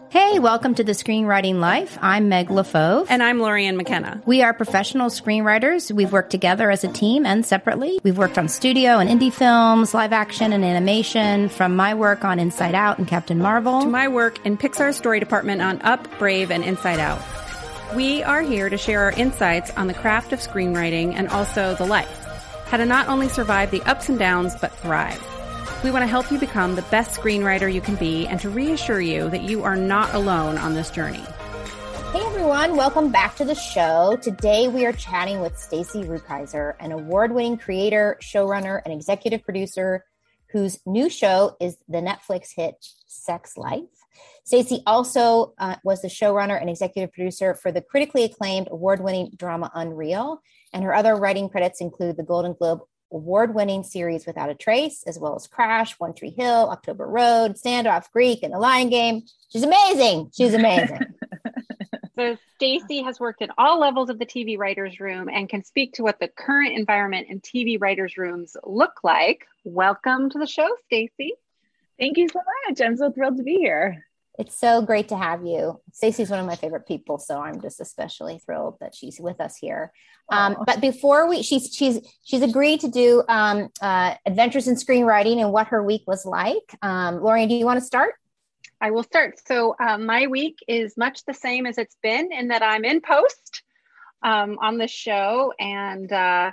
Hey, welcome to the Screenwriting Life. I'm Meg LaFauve. And I'm Lorianne McKenna. We are professional screenwriters. We've worked together as a team and separately. We've worked on studio and indie films, live action and animation, from my work on Inside Out and Captain Marvel to my work in Pixar's story department on Up, Brave, and Inside Out. We are here to share our insights on the craft of screenwriting and also the life. How to not only survive the ups and downs, but thrive. We want to help you become the best screenwriter you can be and to reassure you that you are not alone on this journey. Hey everyone, welcome back to the show. Today we are chatting with Stacey Rukeyser, an award-winning creator, showrunner, and executive producer whose new show is the Netflix hit Sex Life. Stacey also was the showrunner and executive producer for the critically acclaimed award-winning drama Unreal, and her other writing credits include the Golden Globe award-winning series Without a Trace, as well as Crash, One Tree Hill, October Road, Standoff, Greek, and The Lion Game. She's amazing. She's amazing. So Stacey has worked at all levels of the TV writers' room and can speak to what the current environment in TV writers' rooms look like. Welcome to the show, Stacey. Thank you so much. I'm so thrilled to be here. It's so great to have you. Stacey's one of my favorite people, so I'm just especially thrilled that she's with us here. But before she's agreed to do adventures in screenwriting and what her week was like. Lorianne, do you want to start? I will start. So my week is much the same as it's been in that I'm in post on the show and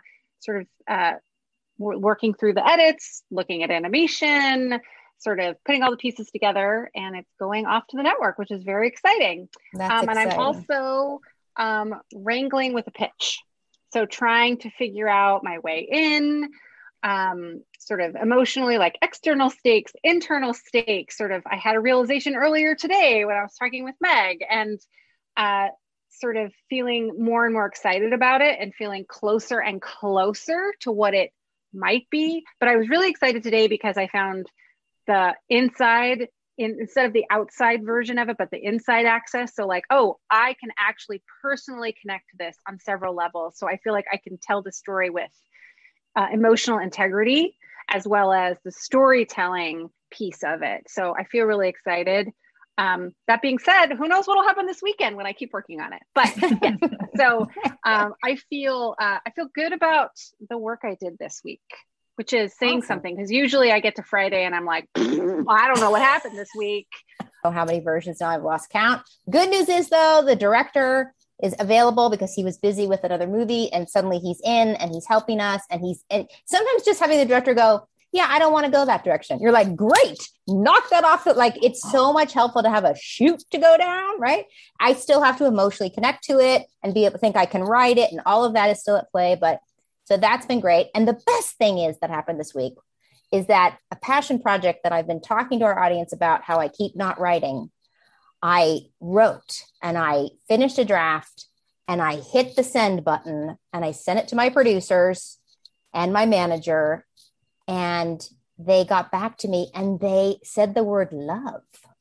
working through the edits, looking at animation, sort of putting all the pieces together, and it's going off to the network, which is very exciting. That's exciting. And I'm also wrangling with a pitch. So trying to figure out my way in, sort of emotionally, like external stakes, internal stakes, I had a realization earlier today when I was talking with Meg, and sort of feeling more and more excited about it and feeling closer and closer to what it might be. But I was really excited today because I found the inside instead of the outside version of it, but the inside access. So like, oh, I can actually personally connect to this on several levels. So I feel like I can tell the story with emotional integrity as well as the storytelling piece of it. So I feel really excited. That being said, who knows what will happen this weekend when I keep working on it. But yes, so I feel good about the work I did this week, which is saying something, because usually I get to Friday and I'm like, I don't know what happened this week. Oh, how many versions now? I've lost count. Good news is, though, the director is available because he was busy with another movie, and suddenly he's in and he's helping us. And sometimes just having the director go, yeah, I don't want to go that direction. You're like, great, knock that off. It's so much helpful to have a shoot to go down, right? I still have to emotionally connect to it and be able to think I can write it, and all of that is still at play, so that's been great. And the best thing that happened this week is that a passion project that I've been talking to our audience about, how I keep not writing, I wrote and I finished a draft and I hit the send button and I sent it to my producers and my manager, and they got back to me and they said the word love.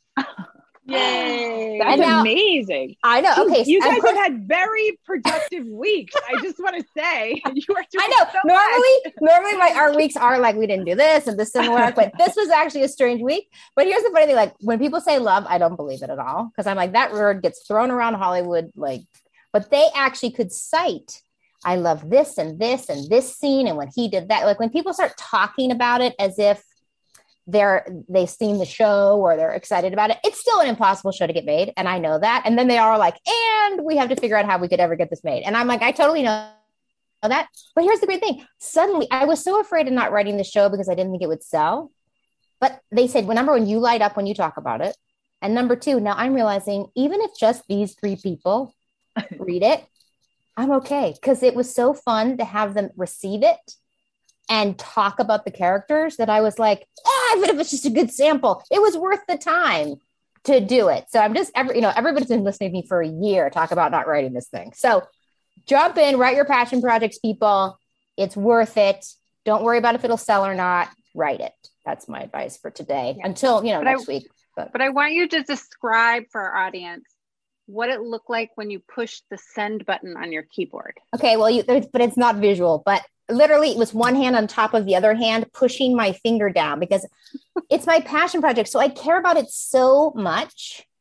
Yay. That's amazing. I know. Okay. You guys have had very productive weeks. I just want to say you are doing I know. Normally our weeks are like, we didn't do this and this didn't work, but this was actually a strange week. But here's the funny thing, like when people say love, I don't believe it at all. Cause I'm like, that word gets thrown around Hollywood. But they actually could cite, I love this and this and this scene. And when he did that, like when people start talking about it as if they've seen the show or they're excited about it, it's still an impossible show to get made. And I know that. And then they are like, and we have to figure out how we could ever get this made. And I'm like, I totally know that. But here's the great thing. Suddenly I was so afraid of not writing the show because I didn't think it would sell. But they said, well, number one, you light up when you talk about it. And number two, now I'm realizing even if just these three people read it, I'm okay. Because it was so fun to have them receive it and talk about the characters that I was like, even if it's just a good sample, it was worth the time to do it. So I'm just, everybody's been listening to me for a year talk about not writing this thing. So jump in, write your passion projects, people. It's worth it. Don't worry about if it'll sell or not. Write it. That's my advice for today until, next week. But I want you to describe for our audience what it looked like when you pushed the send button on your keyboard. Okay, well, but it's not visual, but literally it was one hand on top of the other hand, pushing my finger down because it's my passion project. So I care about it so much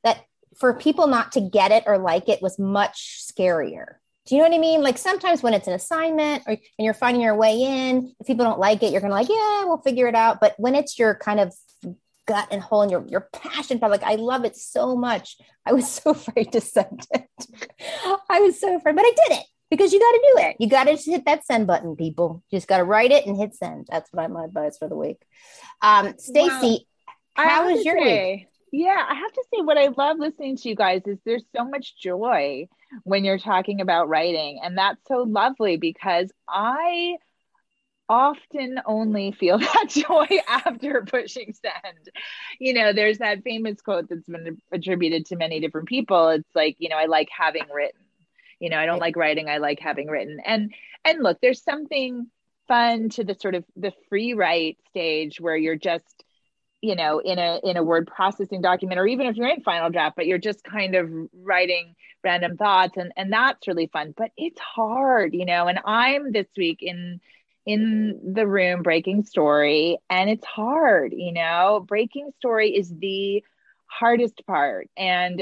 that for people not to get it or like it was much scarier. Do you know what I mean? Like sometimes when it's an assignment and you're finding your way in, if people don't like it, you're going to like, yeah, we'll figure it out. But when it's your kind of gut and whole and your passion, but like, I love it so much. I was so afraid to send it. I was so afraid, but I did it because you got to do it. You got to hit that send button, people. You just got to write it and hit send. That's what my advice for the week. Stacey, how was your week? Yeah, I have to say what I love listening to you guys is there's so much joy when you're talking about writing. And that's so lovely because I often only feel that joy after pushing send. There's that famous quote that's been attributed to many different people. It's like, I like having written. I don't like writing. I like having written. And look, there's something fun to the sort of the free write stage where you're just in a word processing document, or even if you're in Final Draft, but you're just kind of writing random thoughts, and that's really fun. But it's hard, and I'm this week in the room breaking story, and it's hard. Breaking story is the hardest part, and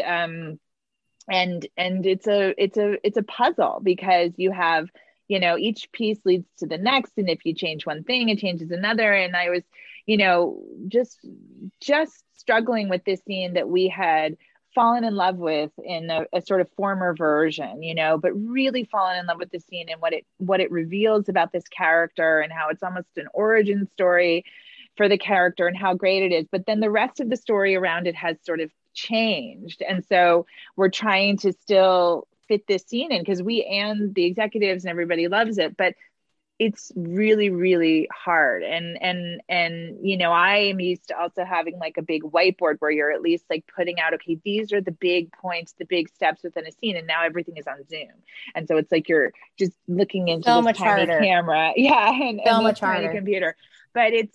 it's a puzzle because you have each piece leads to the next, and if you change one thing, it changes another. And I was just struggling with this scene that we had fallen in love with in a sort of former version, but really fallen in love with the scene and what it reveals about this character and how it's almost an origin story for the character and how great it is. But then the rest of the story around it has sort of changed. And so we're trying to still fit this scene in because we and the executives and everybody loves it, but it's really, really hard. And I am used to also having like a big whiteboard where you're at least like putting out, okay, these are the big points, the big steps within a scene. And now everything is on Zoom. And so it's like, you're just looking into so this much tiny harder. Camera. Yeah. And much tiny harder. Computer. But it's,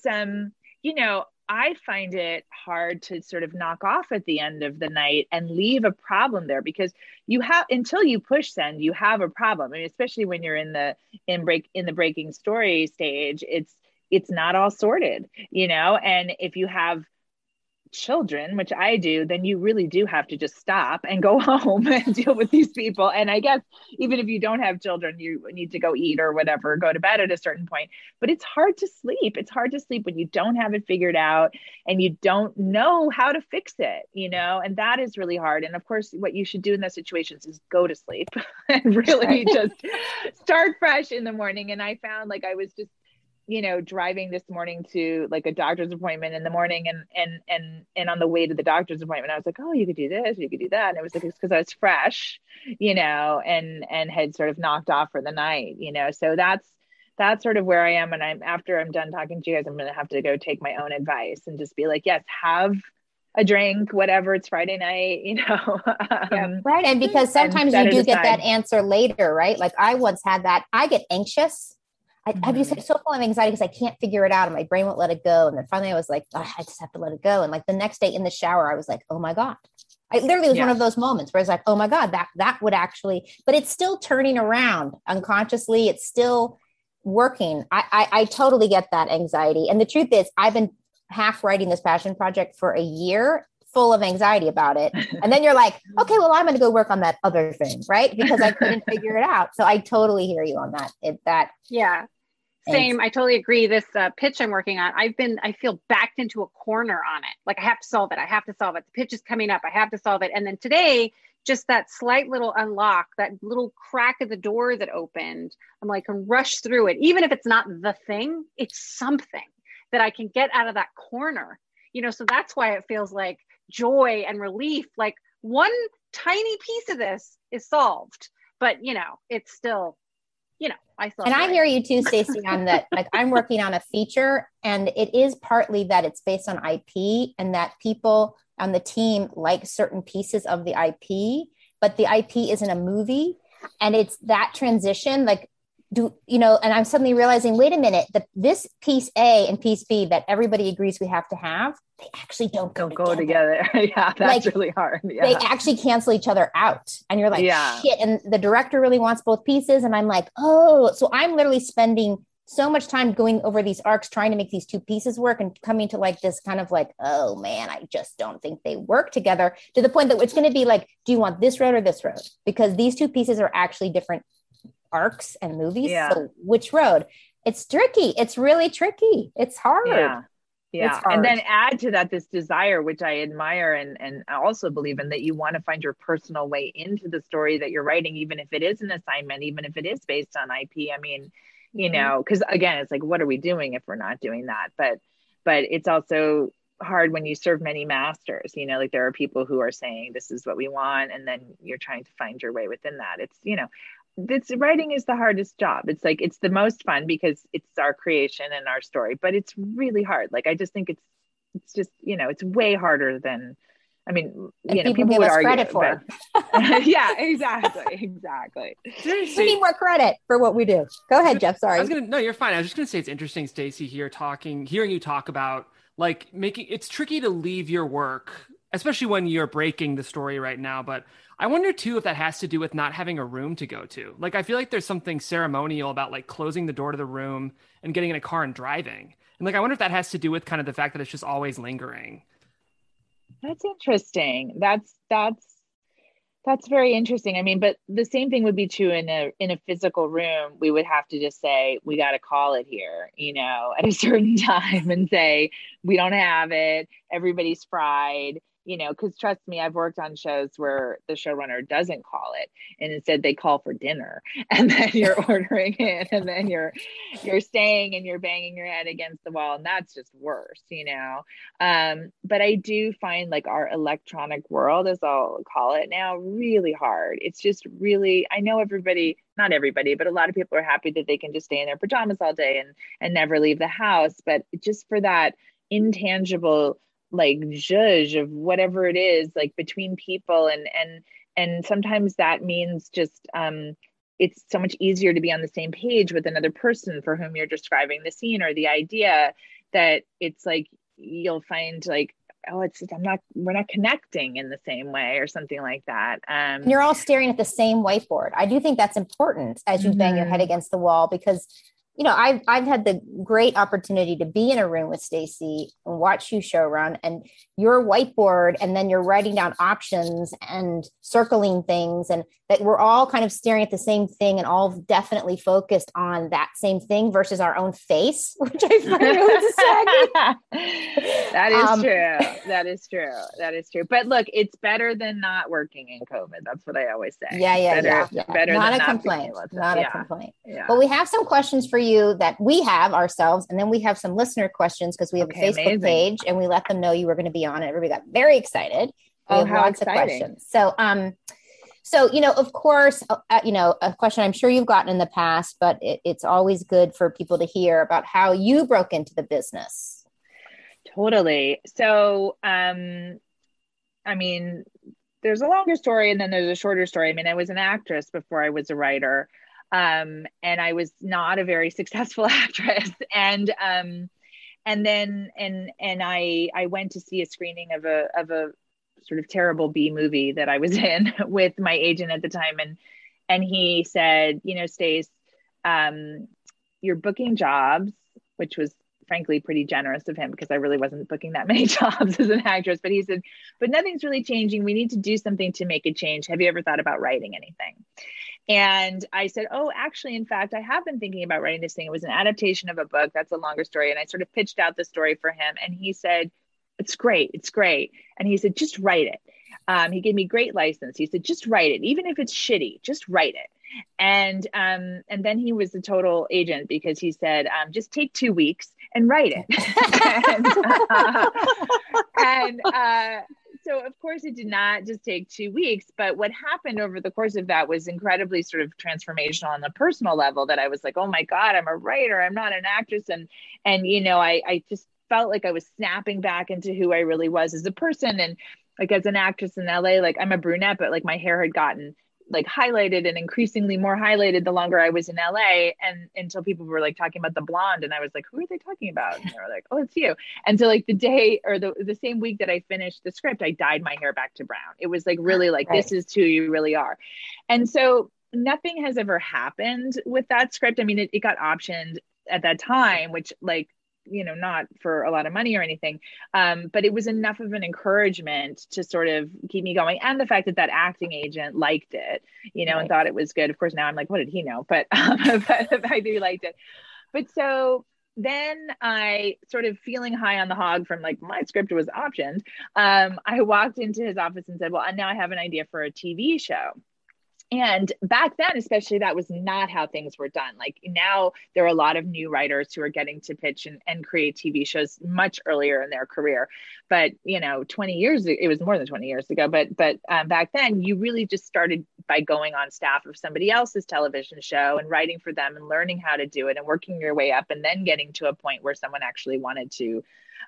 I find it hard to sort of knock off at the end of the night and leave a problem there because you have, until you push send, you have a problem. I mean, especially when you're in the breaking story stage, it's not all sorted, and if you have children, which I do, then you really do have to just stop and go home and deal with these people. And I guess even if you don't have children, you need to go eat or whatever, go to bed at a certain point. But it's hard to sleep. It's hard to sleep when you don't have it figured out and you don't know how to fix it, and that is really hard. And of course, what you should do in those situations is go to sleep and really just start fresh in the morning. And I found like I was just driving this morning to like a doctor's appointment in the morning and on the way to the doctor's appointment, I was like, oh, you could do this, you could do that. And it was like, it's because I was fresh, and had sort of knocked off for the night, so that's sort of where I am. And after I'm done talking to you guys, I'm going to have to go take my own advice and just be like, yes, have a drink, whatever, it's Friday night, Right. And because sometimes you do get that answer later, right? Like I once had that, I get anxious. Have you said so full of anxiety because I can't figure it out and my brain won't let it go. And then finally I was like, oh, I just have to let it go. And like the next day in the shower, I was like, oh my God. I literally was one of those moments where I was like, oh my God, that would actually, but it's still turning around unconsciously. It's still working. I totally get that anxiety. And the truth is I've been half writing this passion project for a year, full of anxiety about it. And then you're like, okay, well, I'm going to go work on that other thing. Right. Because I couldn't figure it out. So I totally hear you on that. Yeah. Same. I totally agree. This pitch I'm working on, I feel backed into a corner on it. Like I have to solve it. The pitch is coming up. I have to solve it. And then today, just that slight little unlock, that little crack of the door that opened, I'm like, can rush through it. Even if it's not the thing, it's something that I can get out of that corner, so that's why it feels like joy and relief. Like one tiny piece of this is solved, but it's still, I hear you too, Stacey, on that. Like I'm working on a feature and it is partly that it's based on IP and that people on the team like certain pieces of the IP, but the IP isn't a movie. And it's that transition, like, and I'm suddenly realizing, wait a minute, this piece A and piece B that everybody agrees we have to have, they actually don't go together. Yeah, that's like, really hard. Yeah. They actually cancel each other out. And you're like, shit. And the director really wants both pieces. And I'm like, oh, so I'm literally spending so much time going over these arcs, trying to make these two pieces work and coming to like this kind of like, oh man, I just don't think they work together, to the point that it's going to be like, do you want this road or this road? Because these two pieces are actually different arcs and movies. Yeah. So which road? It's tricky. It's really tricky. It's hard. Yeah. Yeah. Hard. And then add to that this desire, which I admire and I also believe in, that you want to find your personal way into the story that you're writing, even if it is an assignment, even if it is based on IP. I mean, you know, because again, it's like, what are we doing if we're not doing that? But it's also hard when you serve many masters, you know, like there are people who are saying, this is what we want. And then you're trying to find your way within that. It's, you know, writing is the hardest job. It's like, it's the most fun because it's our creation and our story, but it's really hard. Like, I just think it's just, you know, it's way harder than, I mean, you know, people would argue credit for. Yeah, exactly. We need more credit for what we do. Go ahead, Jeff. Sorry. No, you're fine. I was just gonna say it's interesting, Stacey, hearing you talk about like it's tricky to leave your work, especially when you're breaking the story right now. But I wonder too if that has to do with not having a room to go to. Like, I feel like there's something ceremonial about like closing the door to the room and getting in a car and driving. And like, I wonder if that has to do with kind of the fact that it's just always lingering. That's interesting. That's very interesting. I mean, but the same thing would be true in a physical room. We would have to just say, we got to call it here, you know, at a certain time and say, we don't have it. Everybody's fried. You know, because trust me, I've worked on shows where the showrunner doesn't call it, and instead they call for dinner, and then you're ordering it, and then you're staying and you're banging your head against the wall, and that's just worse, you know. But I do find like our electronic world, as I'll call it now, really hard. It's just really, I know not everybody, but a lot of people are happy that they can just stay in their pajamas all day and never leave the house. But just for that intangible like zhuzh of whatever it is, like between people, and sometimes that means just it's so much easier to be on the same page with another person for whom you're describing the scene or the idea, that it's like you'll find like, oh, we're not connecting in the same way or something like that. And you're all staring at the same whiteboard. I do think that's important as you bang your head against the wall, because you know, I've had the great opportunity to be in a room with Stacey and watch you show run, and your whiteboard, and then you're writing down options and circling things, and that we're all kind of staring at the same thing and all definitely focused on that same thing versus our own face, which I find really distracting. That is true. But look, it's better than not working in COVID. That's what I always say. Yeah. Better not than a complaint. Not a complaint. But we have some questions for you that we have ourselves, and then we have some listener questions because we have a Facebook page, and we let them know you were going to be on it. Everybody got very excited. We have lots of questions. So, you know, of course, you know, a question I'm sure you've gotten in the past, but it's always good for people to hear about how you broke into the business. Totally. So, I mean, there's a longer story and then there's a shorter story. I mean, I was an actress before I was a writer. And I was not a very successful actress. And then I went to see a screening of a sort of terrible B movie that I was in with my agent at the time. And he said, you know, Stace, you're booking jobs, which was frankly pretty generous of him because I really wasn't booking that many jobs as an actress. But he said, but nothing's really changing. We need to do something to make a change. Have you ever thought about writing anything? And I said, oh, actually, in fact, I have been thinking about writing this thing. It was an adaptation of a book. That's a longer story. And I sort of pitched out the story for him. And he said, it's great. And he said, just write it. He gave me great license. He said, just write it. Even if it's shitty, just write it. And then he was the total agent because he said, just take 2 weeks and write it. So of course it did not just take 2 weeks, but what happened over the course of that was incredibly sort of transformational on the personal level, that I was like, oh my God, I'm a writer. I'm not an actress. And, you know, I just felt like I was snapping back into who I really was as a person. And like, as an actress in LA, like I'm a brunette, but like my hair had gotten like highlighted and increasingly more highlighted the longer I was in LA, and until people were like talking about the blonde, and I was like, who are they talking about? And they were like, oh, it's you. And so like the day or the same week that I finished the script, I dyed my hair back to brown. It was like really like, This is who you really are. And so nothing has ever happened with that script. I mean, it got optioned at that time, which like, you know, not for a lot of money or anything. But it was enough of an encouragement to sort of keep me going. And the fact that that acting agent liked it, you know, and thought it was good. Of course, now I'm like, what did he know? But, but the fact that he liked it. But so then I sort of feeling high on the hog from like my script was optioned. I walked into his office and said, well, now I have an idea for a TV show. And back then, especially, that was not how things were done. Like now there are a lot of new writers who are getting to pitch and create TV shows much earlier in their career. But, you know, 20 years, it was more than 20 years ago. But back then you really just started by going on staff of somebody else's television show and writing for them and learning how to do it and working your way up and then getting to a point where someone actually wanted to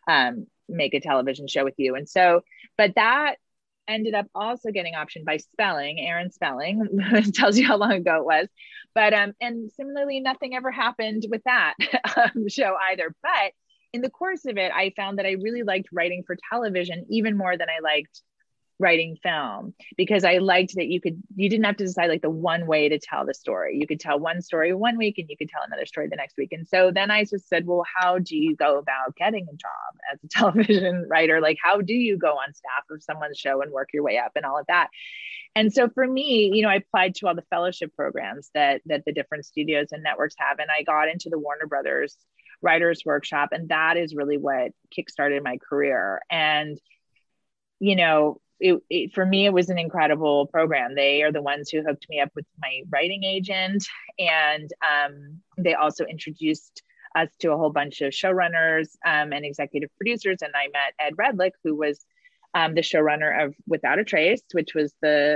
make a television show with you. And so, but that ended up also getting optioned by Spelling, Aaron Spelling, tells you how long ago it was. But, and similarly, nothing ever happened with that show either. But in the course of it, I found that I really liked writing for television even more than I liked writing film, because I liked that you didn't have to decide like the one way to tell the story. You could tell one story one week and you could tell another story the next week. And so then I just said, well, how do you go about getting a job as a television writer? Like, how do you go on staff of someone's show and work your way up and all of that? And so for me, you know, I applied to all the fellowship programs that the different studios and networks have. And I got into the Warner Brothers Writers Workshop. And that is really what kickstarted my career. And, you know, for me, it was an incredible program. They are the ones who hooked me up with my writing agent. And they also introduced us to a whole bunch of showrunners and executive producers. And I met Ed Redlick, who was the showrunner of Without a Trace, which was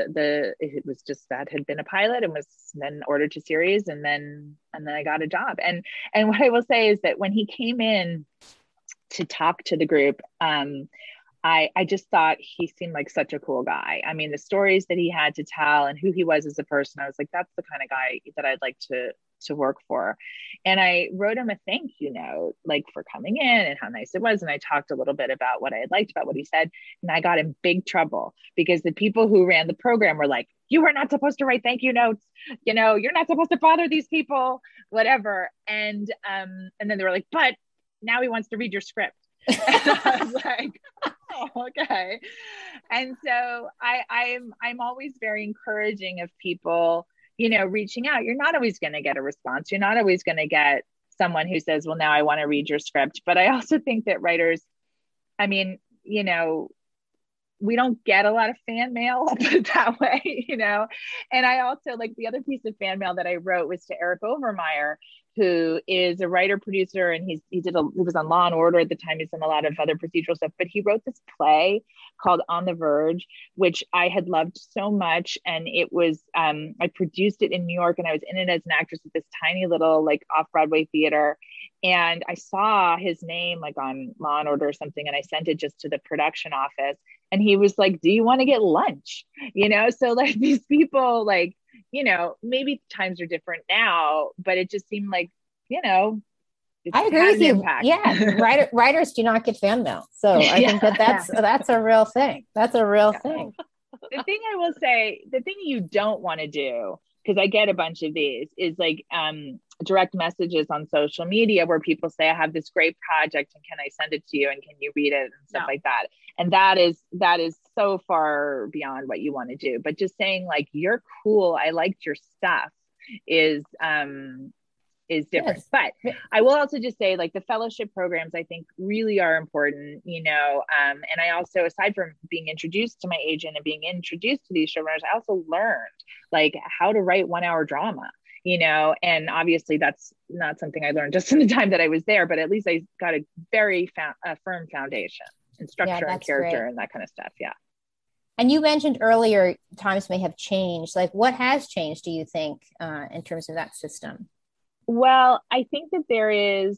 it was just that had been a pilot and was then ordered to series. And then I got a job. And what I will say is that when he came in to talk to the group, I just thought he seemed like such a cool guy. I mean, the stories that he had to tell and who he was as a person, I was like, that's the kind of guy that I'd like to work for. And I wrote him a thank you note, like for coming in and how nice it was. And I talked a little bit about what I had liked about what he said. And I got in big trouble because the people who ran the program were like, you are not supposed to write thank you notes. You know, you're not supposed to bother these people, whatever. And then they were like, but now he wants to read your script. And I was like, oh, okay. And so I'm always very encouraging of people, you know, reaching out. You're not always going to get a response. You're not always going to get someone who says, well, now I want to read your script. But I also think that writers, I mean, you know, we don't get a lot of fan mail, I'll put it that way, you know? And I also, like, the other piece of fan mail that I wrote was to Eric Overmyer, who is a writer producer, and he was on Law and Order at the time. He's done a lot of other procedural stuff, but he wrote this play called On the Verge, which I had loved so much. And it was, I produced it in New York, and I was in it as an actress at this tiny little like off-Broadway theater. And I saw his name like on Law and Order or something. And I sent it just to the production office, and he was like, do you want to get lunch? You know? So like these people, like, you know, maybe times are different now, but it just seemed like, you know, I agree with you. Impact. Yeah. Writers do not get fan mail. So I think that's a real thing. That's a real thing. The thing I will say, the thing you don't want to do, because I get a bunch of these, is like direct messages on social media where people say, I have this great project and can I send it to you and can you read it and stuff like that. And that is so far beyond what you want to do. But just saying like, you're cool, I liked your stuff is different. Yes. But I will also just say, like, the fellowship programs I think really are important, you know, and I also, aside from being introduced to my agent and being introduced to these showrunners, I also learned like how to write 1 hour drama, you know, and obviously that's not something I learned just in the time that I was there, but at least I got a very firm foundation and structure and character great. And that kind of stuff. Yeah. And you mentioned earlier, times may have changed. Like, what has changed, do you think, in terms of that system? Well, I think that there is,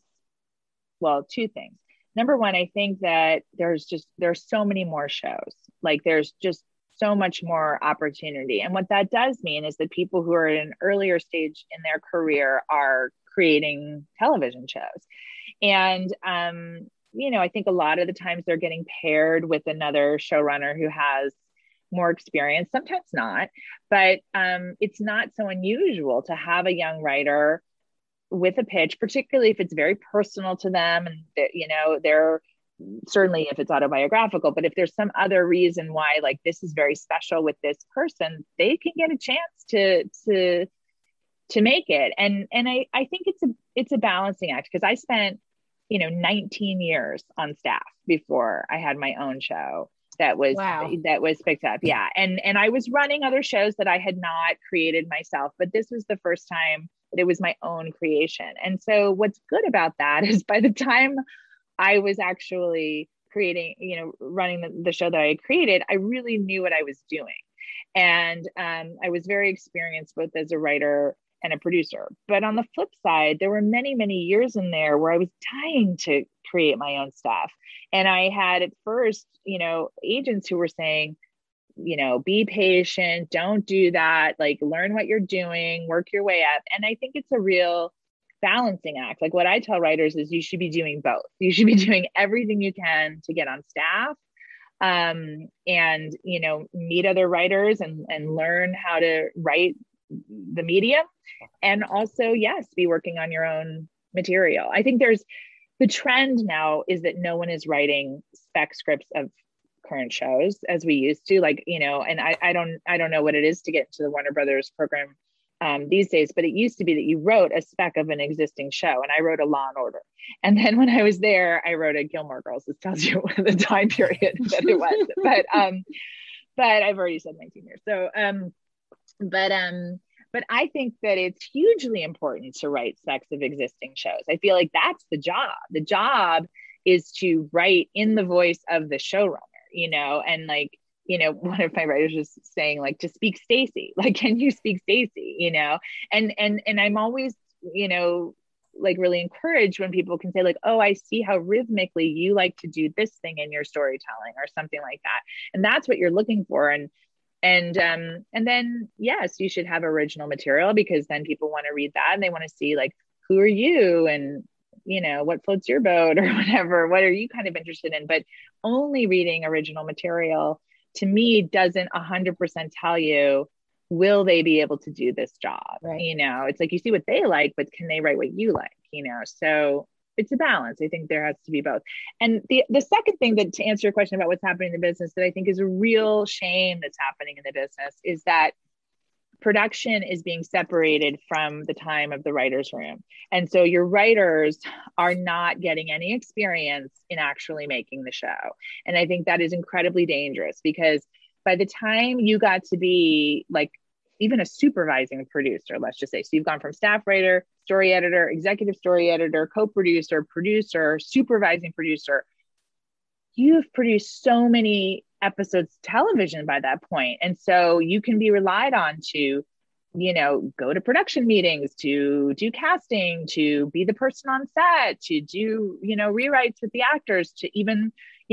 two things. Number one, I think that there's so many more shows. Like, there's just so much more opportunity. And what that does mean is that people who are at an earlier stage in their career are creating television shows. And, you know, I think a lot of the times they're getting paired with another showrunner who has more experience, sometimes not, but it's not so unusual to have a young writer with a pitch, particularly if it's very personal to them, and they're certainly if it's autobiographical, but if there's some other reason why like this is very special with this person, they can get a chance to make it. And I think it's a balancing act, because I spent 19 years on staff before I had my own show that was picked up. Yeah. And I was running other shows that I had not created myself, but this was the first time that it was my own creation. And so what's good about that is by the time I was actually creating, running the show that I had created, I really knew what I was doing. And I was very experienced both as a writer and a producer. But on the flip side, there were many, many years in there where I was dying to create my own stuff. And I had at first, agents who were saying, be patient, don't do that, like learn what you're doing, work your way up. And I think it's a real balancing act. Like what I tell writers is you should be doing both. You should be doing everything you can to get on staff, and, meet other writers and learn how to write the medium. And also, yes, be working on your own material. I think the trend now is that no one is writing spec scripts of current shows as we used to, and I don't know what it is to get into the Warner Brothers program these days, but it used to be that you wrote a spec of an existing show, and I wrote a Law and Order. And then when I was there, I wrote a Gilmore Girls. This tells you the time period that it was. But I've already said 19 years. So, but I think that it's hugely important to write specs of existing shows. I feel like that's the job. The job is to write in the voice of the showrunner, and one of my writers was saying, like, to speak Stacey, like, can you speak Stacey, and I'm always, like really encouraged when people can say like, oh, I see how rhythmically you like to do this thing in your storytelling or something like that. And that's what you're looking for. And then, yes, you should have original material, because then people want to read that and they want to see like, who are you? And, what floats your boat or whatever, what are you kind of interested in? But only reading original material to me doesn't 100% tell you, will they be able to do this job? Right. It's like, you see what they like, but can they write what you like? So it's a balance. I think there has to be both. And the second thing that, to answer your question about what's happening in the business, that I think is a real shame that's happening in the business, is that production is being separated from the time of the writer's room. And so your writers are not getting any experience in actually making the show. And I think that is incredibly dangerous, because by the time you got to be like even a supervising producer, let's just say, so you've gone from staff writer, story editor, executive story editor, co-producer, producer, supervising producer, you've produced so many episodes of television by that point. And so you can be relied on to, go to production meetings, to do casting, to be the person on set, to do, rewrites with the actors, to even,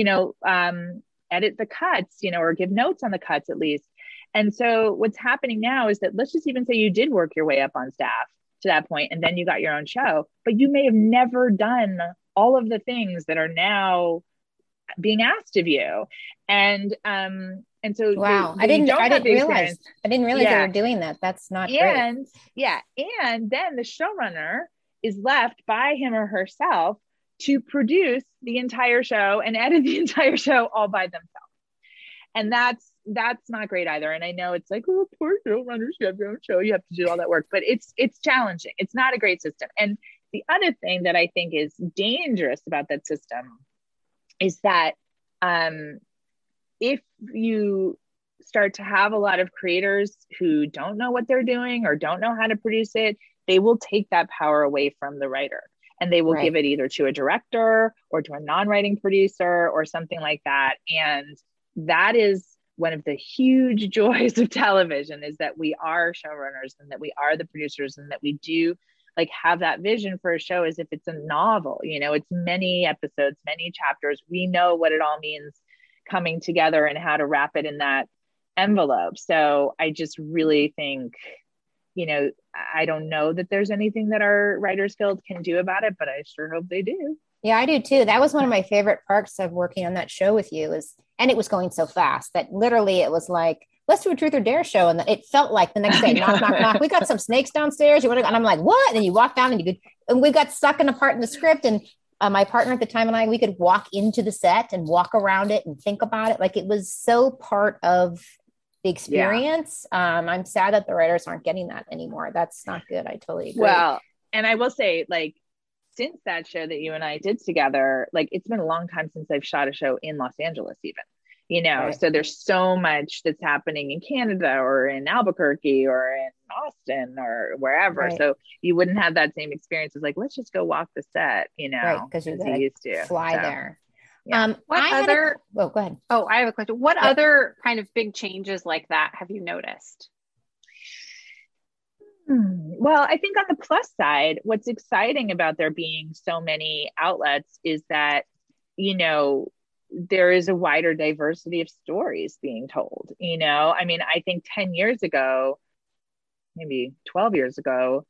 edit the cuts, or give notes on the cuts at least. And so what's happening now is that, let's just even say you did work your way up on staff to that point, and then you got your own show, but you may have never done all of the things that are now being asked of you. And so wow, I didn't realize they were doing that. That's not great. Yeah. And then the showrunner is left by him or herself to produce the entire show and edit the entire show all by themselves. And that's not great either. And I know it's like, oh, poor showrunners, you have your own show, you have to do all that work, but it's challenging. It's not a great system. And the other thing that I think is dangerous about that system is that if you start to have a lot of creators who don't know what they're doing or don't know how to produce it, they will take that power away from the writer, and they will give it either to a director or to a non-writing producer or something like that. And that is one of the huge joys of television, is that we are showrunners and that we are the producers, and that we do like have that vision for a show as if it's a novel. It's many episodes, many chapters. We know what it all means coming together and how to wrap it in that envelope. So I just really think, I don't know that there's anything that our Writers Guild can do about it, but I sure hope they do. Yeah, I do too. That was one of my favorite parts of working on that show with you, and it was going so fast that literally it was like, let's do a truth or dare show. And it felt like the next day, knock, knock, knock. We got some snakes downstairs. You want to go? And I'm like, what? And then you walk down and and we got stuck in a part in the script. And my partner at the time and I, we could walk into the set and walk around it and think about it. Like it was so part of the experience. I'm sad that the writers aren't getting that anymore. That's not good. I totally agree. Well, and I will say, like, since that show that you and I did together, like it's been a long time since I've shot a show in Los Angeles even, right. So there's so much that's happening in Canada or in Albuquerque or in Austin or wherever. Right. So you wouldn't have that same experience as like, let's just go walk the set, right, because you used to fly there. Yeah. Go ahead. Oh, I have a question. What other kind of big changes like that have you noticed? Well, I think on the plus side, what's exciting about there being so many outlets is that, there is a wider diversity of stories being told, I mean, I think 10 years ago, maybe 12 years ago,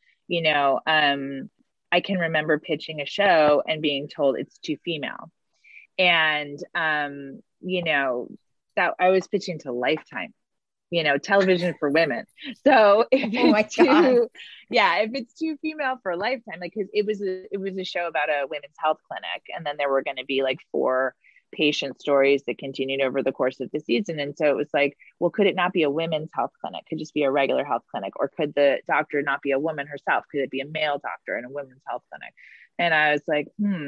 I can remember pitching a show and being told it's too female. And, that I was pitching to Lifetime, television for women. So if it's too female for Lifetime, like, cause it was a show about a women's health clinic. And then there were going to be like 4 patient stories that continued over the course of the season. And so it was like, well, could it not be a women's health clinic? Could just be a regular health clinic? Or could the doctor not be a woman herself? Could it be a male doctor in a women's health clinic? And I was like,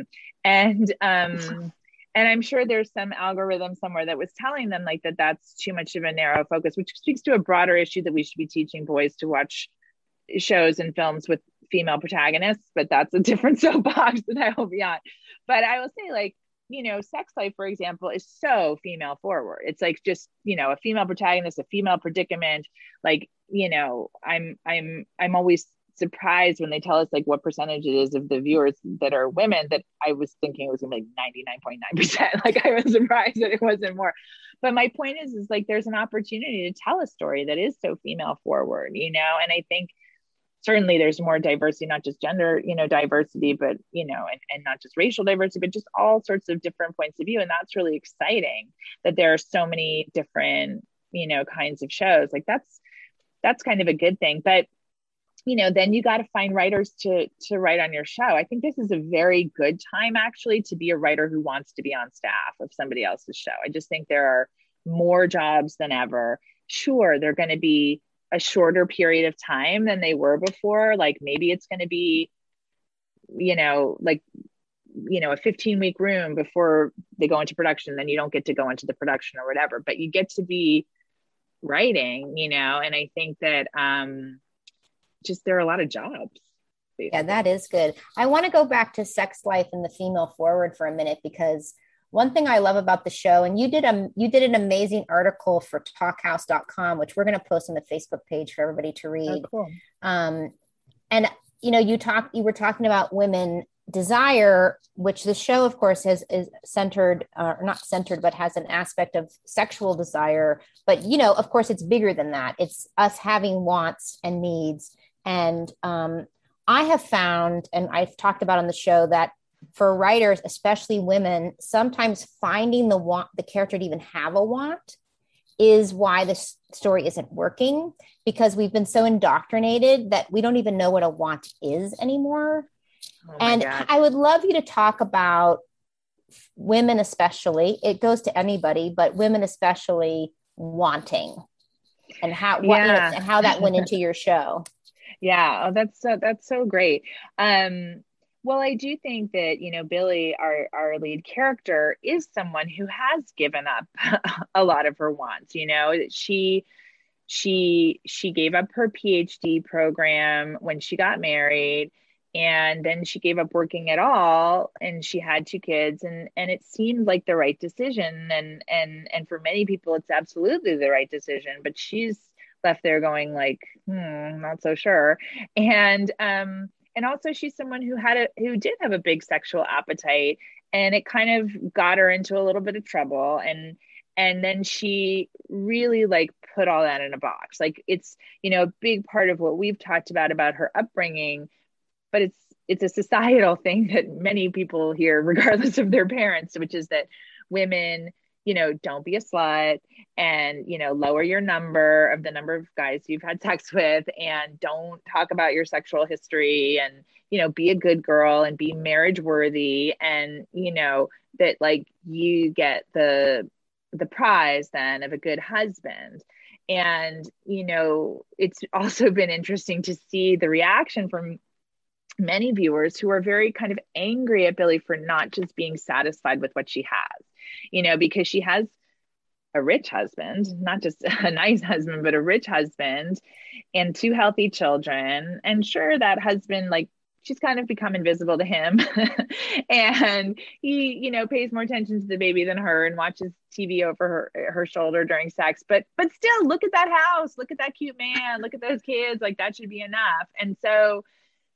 And I'm sure there's some algorithm somewhere that was telling them like that's too much of a narrow focus, which speaks to a broader issue that we should be teaching boys to watch shows and films with female protagonists, but that's a different soapbox that I will be on. But I will say, like, Sex Life, for example, is so female forward. It's like just, a female protagonist, a female predicament. Like, I'm always surprised when they tell us like what percentage it is of the viewers that are women, that I was thinking it was gonna be like 99.9%. Like I was surprised that it wasn't more. But my point is like there's an opportunity to tell a story that is so female forward, and I think certainly there's more diversity, not just gender, diversity, but, and not just racial diversity, but just all sorts of different points of view. And that's really exciting that there are so many different, kinds of shows. Like that's kind of a good thing. But then you got to find writers to write on your show. I think this is a very good time actually to be a writer who wants to be on staff of somebody else's show. I just think there are more jobs than ever. Sure, they're going to be a shorter period of time than they were before. Like maybe it's going to be, a 15-week room before they go into production, then you don't get to go into the production or whatever, but you get to be writing, and I think that, just there are a lot of jobs. Basically. Yeah, that is good. I want to go back to Sex Life and the female forward for a minute, because one thing I love about the show, and you did an amazing article for talkhouse.com, which we're going to post on the Facebook page for everybody to read. Oh, cool. And you were talking about women desire, which the show of course is centered, not centered, but has an aspect of sexual desire. But, of course it's bigger than that. It's us having wants and needs. And I have found, and I've talked about on the show, that for writers, especially women, sometimes finding the character to even have a want is why the story isn't working, because we've been so indoctrinated that we don't even know what a want is anymore. Oh and God. I would love you to talk about women, especially, it goes to anybody, but women especially wanting, and how and how that went into your show. Yeah, that's so great. Well, I do think that, Billy, our lead character, is someone who has given up a lot of her wants. She gave up her PhD program when she got married, and then she gave up working at all, and she had 2 kids, and it seemed like the right decision. And for many people, it's absolutely the right decision, but she's left there going like, not so sure. And also she's someone who did have a big sexual appetite, and it kind of got her into a little bit of trouble. And then she really like put all that in a box. Like it's, a big part of what we've talked about her upbringing, but it's a societal thing that many people hear regardless of their parents, which is that women, don't be a slut, and, lower your number of the number of guys you've had sex with, and don't talk about your sexual history, and, be a good girl and be marriage worthy. And, that like you get the prize then of a good husband. And, it's also been interesting to see the reaction from many viewers who are very kind of angry at Billie for not just being satisfied with what she has, because she has a rich husband, not just a nice husband, but a rich husband and 2 healthy children. And sure, that husband, like, she's kind of become invisible to him. And he, pays more attention to the baby than her and watches TV over her shoulder during sex. But still, look at that house, look at that cute man, look at those kids, like that should be enough. And so,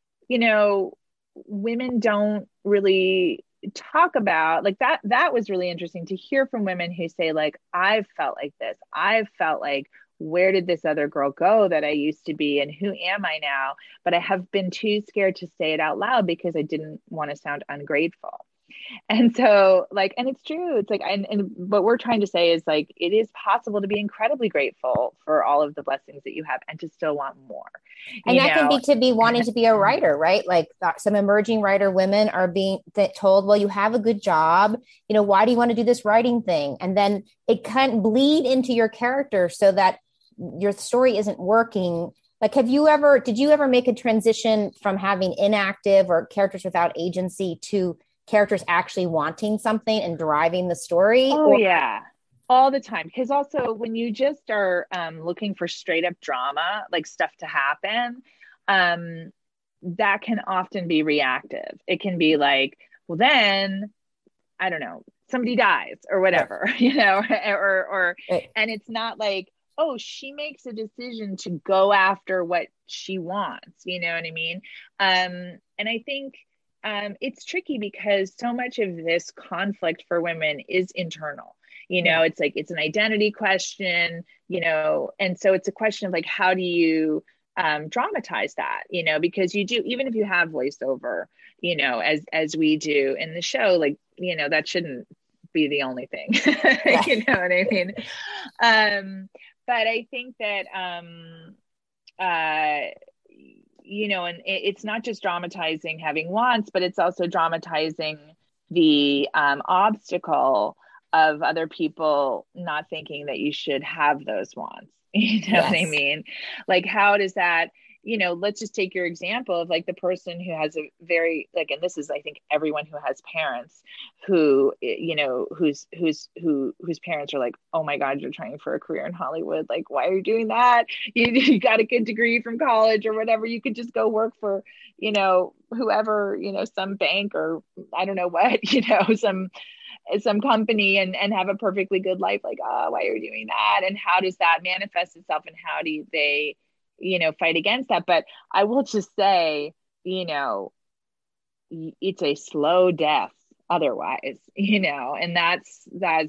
women don't really talk about like that was really interesting to hear from women who say, like, I've felt like this. I've felt like, where did this other girl go that I used to be? And who am I now? But I have been too scared to say it out loud because I didn't want to sound ungrateful. And so, like, and it's true. It's like, and what we're trying to say is, like, it is possible to be incredibly grateful for all of the blessings that you have and to still want more. And that can be to be wanting to be a writer, right? Like some emerging writer women are being told, well, you have a good job. Why do you want to do this writing thing? And then it can bleed into your character so that your story isn't working. Like, did you ever make a transition from having inactive or characters without agency to characters actually wanting something and driving the story? Yeah, all the time. Because also when you just are looking for straight up drama, like stuff to happen, that can often be reactive. It can be like, well, then I don't know, somebody dies or whatever, or and it's not like, oh, she makes a decision to go after what she wants. You know what I mean? And I think it's tricky because so much of this conflict for women is internal. It's like, it's an identity question, and so it's a question of like, how do you dramatize that, because you do, even if you have voiceover, as we do in the show, like, that shouldn't be the only thing. You know what I mean? But I think that, and it's not just dramatizing having wants, but it's also dramatizing the obstacle of other people not thinking that you should have those wants. You know what I mean? Like, how does that, let's just take your example of like the person who has a very, like, and this is, I think, everyone who has parents who, whose parents are like, oh my God, you're trying for a career in Hollywood. Like, why are you doing that? You got a good degree from college or whatever. You could just go work for, whoever, some bank or I don't know what, some company and have a perfectly good life. Like, oh, why are you doing that? And how does that manifest itself? And how do they, fight against that? But I will just say, it's a slow death otherwise, and that's,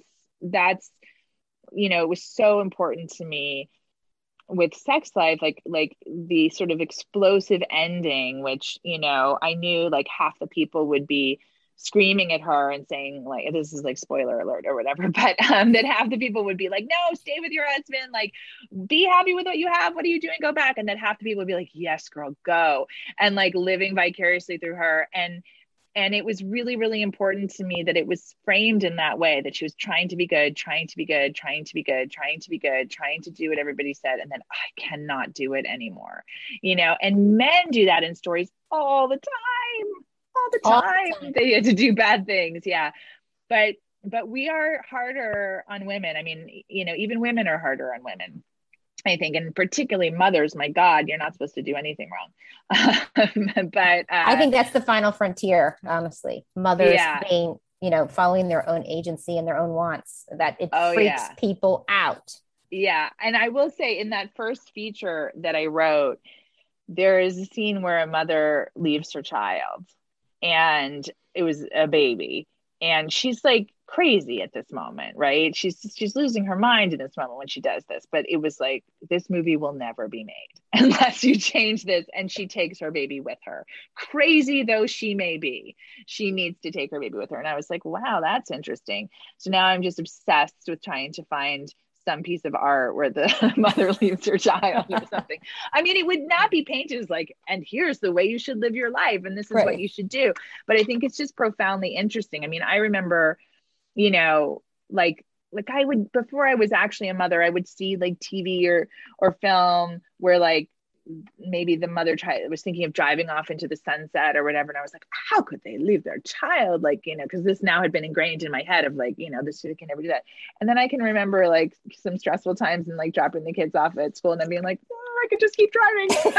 it was so important to me with Sex Life, like the sort of explosive ending, which, I knew like half the people would be screaming at her and saying, like, this is like spoiler alert or whatever, but that half the people would be like, no, stay with your husband, like, be happy with what you have, what are you doing, go back. And then half the people would be like, yes, girl, go, and like living vicariously through her. And it was really, really important to me that it was framed in that way, that she was trying to be good, trying to be good, trying to be good, trying to be good, trying to do what everybody said, and then I cannot do it anymore, and men do that in stories all the time. They had to do bad things. Yeah. But we are harder on women. I mean, even women are harder on women, I think, and particularly mothers. My God, you're not supposed to do anything wrong. But I think that's the final frontier, honestly. Mothers being, following their own agency and their own wants, that it freaks people out. Yeah. And I will say, in that first feature that I wrote, there is a scene where a mother leaves her child, and it was a baby, and she's like crazy at this moment, right? She's losing her mind in this moment when she does this. But it was like, this movie will never be made unless you change this. And she takes her baby with her. Crazy though she may be, she needs to take her baby with her. And I was like, wow, that's interesting. So now I'm just obsessed with trying to find some piece of art where the mother leaves her child or something. I mean, it would not be painted as like, and here's the way you should live your life, and this is what you should do. But I think it's just profoundly interesting. I mean, I remember, you know, like I would, before I was actually a mother, I would see like TV or film where like maybe the mother was thinking of driving off into the sunset or whatever. And I was like, how could they leave their child? Like, you know, because this now had been ingrained in my head of like, you know, this kid can never do that. And then I can remember like some stressful times and like dropping the kids off at school and then being like, oh, I could just keep driving. Is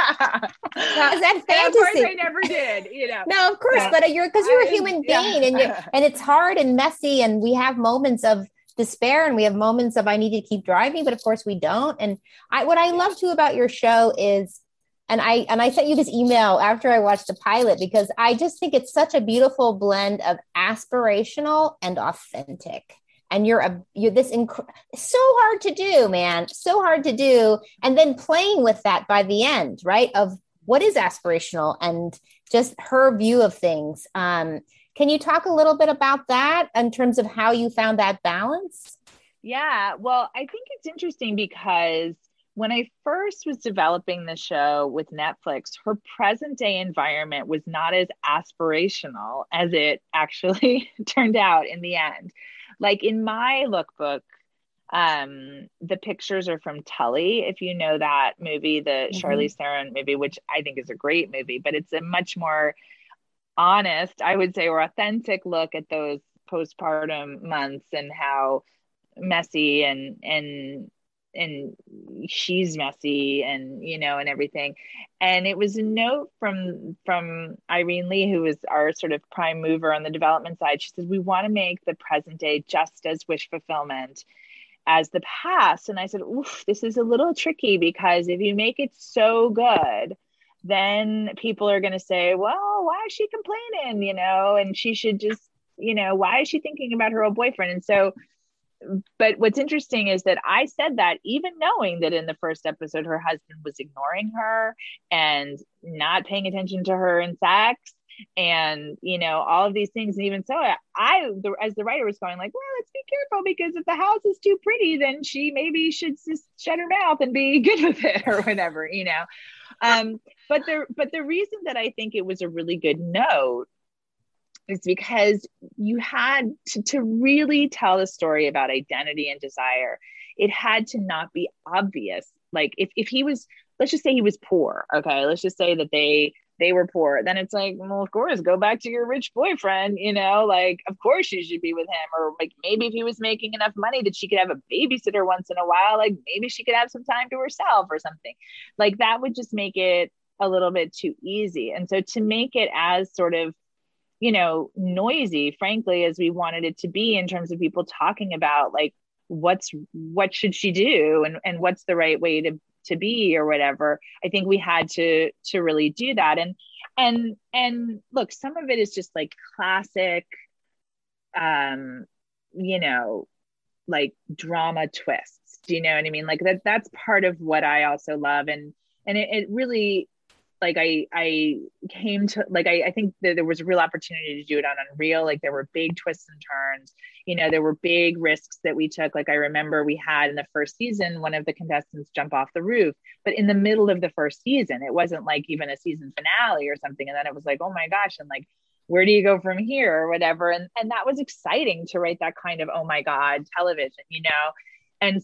that fantasy? And of course I never did, you know. No, of course, but you're a human being, and it's hard and messy, and we have moments of despair and we have moments of I need to keep driving, but of course we don't. And what I love too about your show is, and I sent you this email after I watched the pilot, because I just think it's such a beautiful blend of aspirational and authentic. And you're so hard to do, man, so hard to do. And then playing with that by the end, right? Of what is aspirational and just her view of things. Can you talk a little bit about that in terms of how you found that balance? Yeah, well, I think it's interesting because when I first was developing the show with Netflix, her present day environment was not as aspirational as it actually turned out in the end. Like in my lookbook, the pictures are from Tully, if you know that movie, the Charlize Theron movie, which I think is a great movie, but it's a much more honest, I would say, or authentic look at those postpartum months and how messy and she's messy and, you know, and everything. And it was a note from Irene Lee, who was our sort of prime mover on the development side. She said, we want to make the present day just as wish fulfillment as the past. And I said, oof, this is a little tricky, because if you make it so good, then people are going to say, well, why is she complaining? You know, and she should just, you know, why is she thinking about her old boyfriend? And so, but what's interesting is that I said that even knowing that in the first episode, her husband was ignoring her and not paying attention to her in sex and, you know, all of these things. And even so, as the writer was going like, well, let's be careful, because if the house is too pretty, then she maybe should just shut her mouth and be good with it or whatever, you know. But the reason that I think it was a really good note is because you had to really tell the story about identity and desire. It had to not be obvious. Like if he was, let's just say he was poor. Okay. Let's just say that they were poor. Then it's like, well, of course, go back to your rich boyfriend, you know, like, of course you should be with him. Or like, maybe if he was making enough money that she could have a babysitter once in a while, like maybe she could have some time to herself or something. Like that would just make it a little bit too easy. And so to make it as sort of, you know, noisy, frankly, as we wanted it to be in terms of people talking about like, what should she do and what's the right way to be or whatever, I think we had to really do that. And look, some of it is just like classic, you know, like drama twists. Do you know what I mean? Like that's part of what I also love. And it really, like I came to like, I think that there was a real opportunity to do it on Unreal. Like there were big twists and turns, you know, there were big risks that we took. Like I remember we had in the first season, one of the contestants jump off the roof, but in the middle of the first season, it wasn't like even a season finale or something. And then it was like, oh my gosh. And like, where do you go from here or whatever? And that was exciting to write that kind of, oh my God, television, you know? And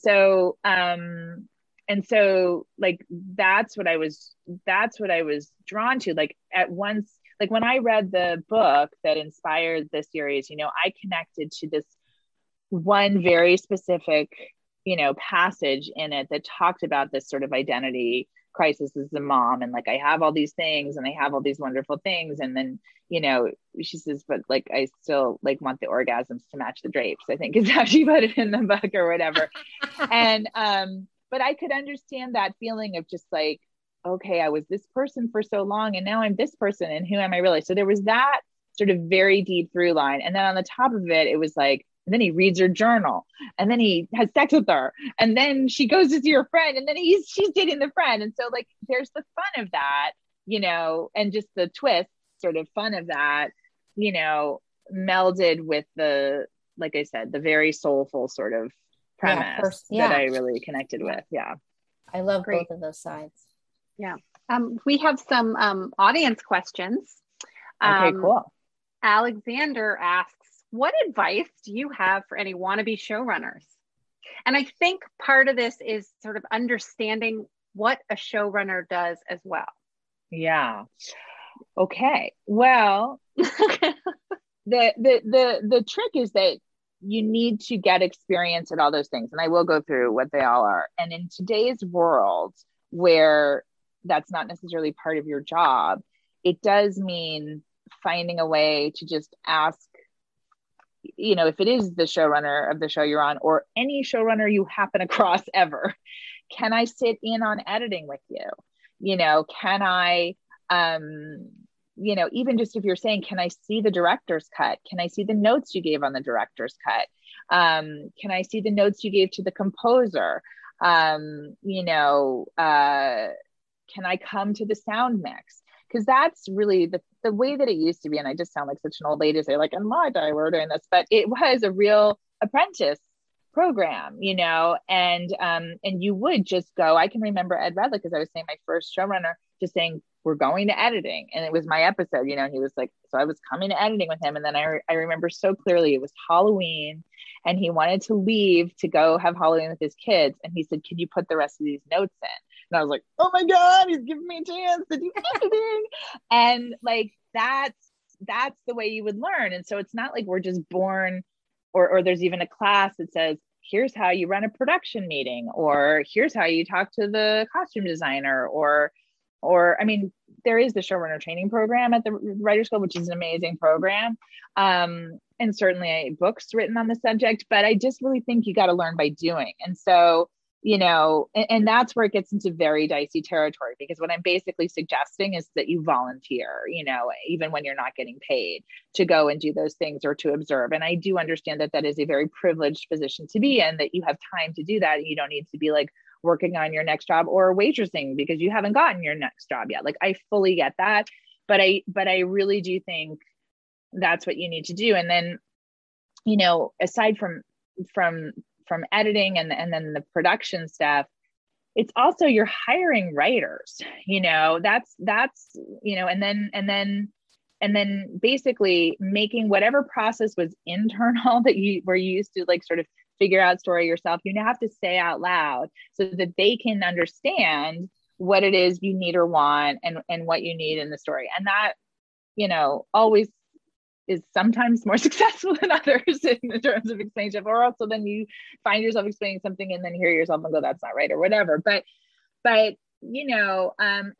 so like, that's what I was drawn to. Like at once, like when I read the book that inspired the series, you know, I connected to this one very specific, you know, passage in it that talked about this sort of identity crisis as a mom. And like, I have all these things and I have all these wonderful things. And then, you know, she says, but like, I still like want the orgasms to match the drapes, I think is how she put it in the book or whatever. And, but I could understand that feeling of just like, okay, I was this person for so long and now I'm this person and who am I really? So there was that sort of very deep through line. And then on the top of it, it was like, and then he reads her journal, and then he has sex with her, and then she goes to see her friend, and then she's dating the friend. And so like, there's the fun of that, you know, and just the twist sort of fun of that, you know, melded with the, like I said, the very soulful sort of premise that I really connected with. Yeah. I love both of those sides. Yeah. We have some audience questions. Okay, cool. Alexander asks, what advice do you have for any wannabe showrunners? And I think part of this is sort of understanding what a showrunner does as well. Yeah. Okay. Well, the trick is that you need to get experience at all those things. And I will go through what they all are. And in today's world, where that's not necessarily part of your job, it does mean finding a way to just ask, you know, if it is the showrunner of the show you're on, or any showrunner you happen across ever, can I sit in on editing with you? You know, can I, you know, even just if you're saying, can I see the director's cut? Can I see the notes you gave on the director's cut? Can I see the notes you gave to the composer? You know, can I come to the sound mix? Because that's really the way that it used to be. And I just sound like such an old lady to say, like, in my day, we're doing this, but it was a real apprentice program, you know, and you would just go. I can remember Ed Redlick, as I was saying, my first showrunner, just saying, we're going to editing. And it was my episode, you know, and he was like, so I was coming to editing with him. And then I remember so clearly, it was Halloween and he wanted to leave to go have Halloween with his kids. And he said, can you put the rest of these notes in? And I was like, oh my God, he's giving me a chance to do editing. And like, that's the way you would learn. And so it's not like we're just born, or there's even a class that says, here's how you run a production meeting, or here's how you talk to the costume designer, or I mean, there is the showrunner training program at the Writers School, which is an amazing program. And certainly books written on the subject, but I just really think you got to learn by doing. And so, you know, and that's where it gets into very dicey territory, because what I'm basically suggesting is that you volunteer, you know, even when you're not getting paid, to go and do those things or to observe. And I do understand that that is a very privileged position to be in, that you have time to do that. And you don't need to be like working on your next job or waitressing because you haven't gotten your next job yet. Like, I fully get that, but I really do think that's what you need to do. And then, you know, aside from editing and then the production stuff, it's also you're hiring writers, you know, that's, you know, and then basically making whatever process was internal that you were used to, like, sort of figure out story yourself, you have to say out loud so that they can understand what it is you need or want and what you need in the story. And that, you know, always is sometimes more successful than others in terms of explaining stuff, or also then you find yourself explaining something and then hear yourself and go, that's not right, or whatever. But you know, and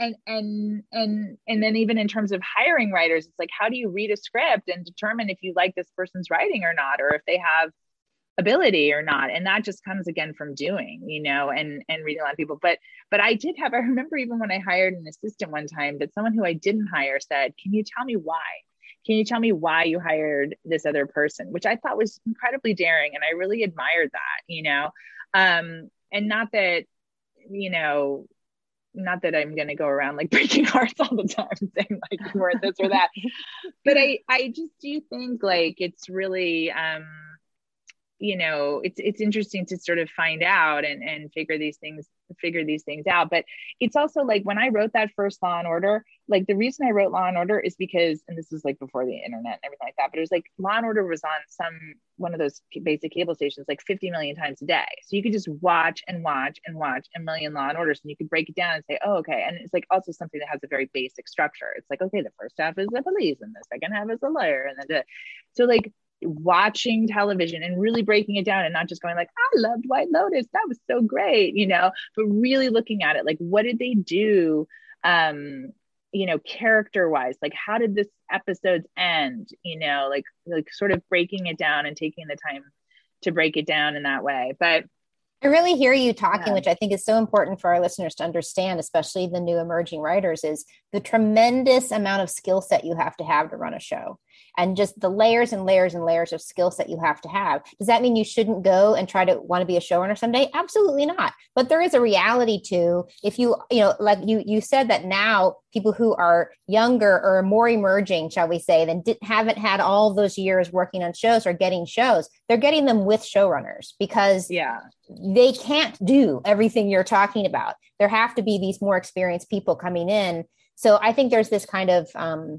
then even in terms of hiring writers, it's like, how do you read a script and determine if you like this person's writing or not, or if they have ability or not? And that just comes again from doing, you know, and reading a lot of people. But I remember even when I hired an assistant one time, that someone who I didn't hire said, can you tell me why? Can you tell me why you hired this other person? Which I thought was incredibly daring. And I really admired that, you know, and not that, you know, not that I'm going to go around like breaking hearts all the time saying like, you weren't this or that, but I just do think like, it's really, you know, it's interesting to sort of find out and figure these things out. But it's also like, when I wrote that first Law and Order, like the reason I wrote Law and Order is because, and this was like before the internet and everything like that, but it was like Law and Order was on one of those basic cable stations like 50 million times a day. So you could just watch and watch and watch a million Law and Orders, and you could break it down and say, oh, okay. And it's like also something that has a very basic structure. It's like, okay, the first half is the police and the second half is the lawyer. And then so like, watching television and really breaking it down and not just going like, I loved White Lotus, that was so great, you know, but really looking at it like, what did they do, you know, character wise, like how did this episode end, you know, like sort of breaking it down and taking the time to break it down in that way. But I really hear you talking, which I think is so important for our listeners to understand, especially the new emerging writers, is the tremendous amount of skill set you have to run a show. and just the layers and layers and layers of skill set you have to have. Does that mean you shouldn't go and try to want to be a showrunner someday? Absolutely not. But there is a reality to, if like you said that now people who are younger or more emerging, shall we say, than haven't had all those years working on shows or getting shows, they're getting them with showrunners because they can't do everything you're talking about. There have to be these more experienced people coming in. So I think there's this kind of,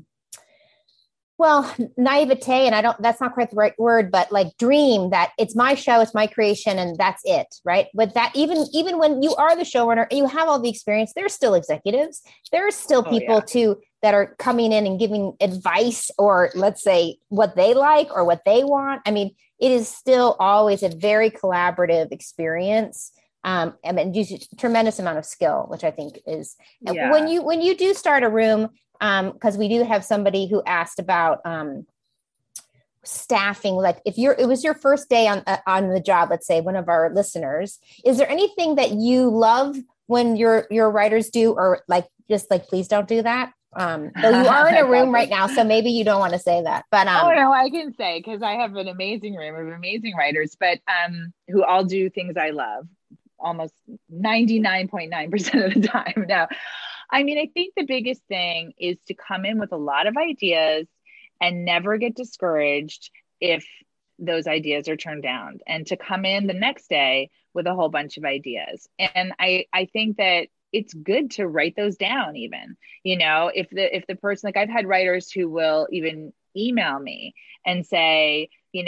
naivete, and that's not quite the right word, but like dream that it's my show, it's my creation, and that's it, right? But that even when you are the showrunner and you have all the experience, there's still executives. There are still people that are coming in and giving advice, or let's say what they like or what they want. I mean, it is still always a very collaborative experience. And use a tremendous amount of skill, which I think is when you do start a room. Because we do have somebody who asked about staffing. Like it was your first day on the job, let's say one of our listeners, is there anything that you love when your writers do, or please don't do that? Though you are in a room right now, so maybe you don't want to say that. But no, I can say, because I have an amazing room of amazing writers, but who all do things I love almost 99.9% of the time. Now, I mean, I think the biggest thing is to come in with a lot of ideas and never get discouraged if those ideas are turned down, and to come in the next day with a whole bunch of ideas. And I think that it's good to write those down, even, if the person, like I've had writers who will even email me and say,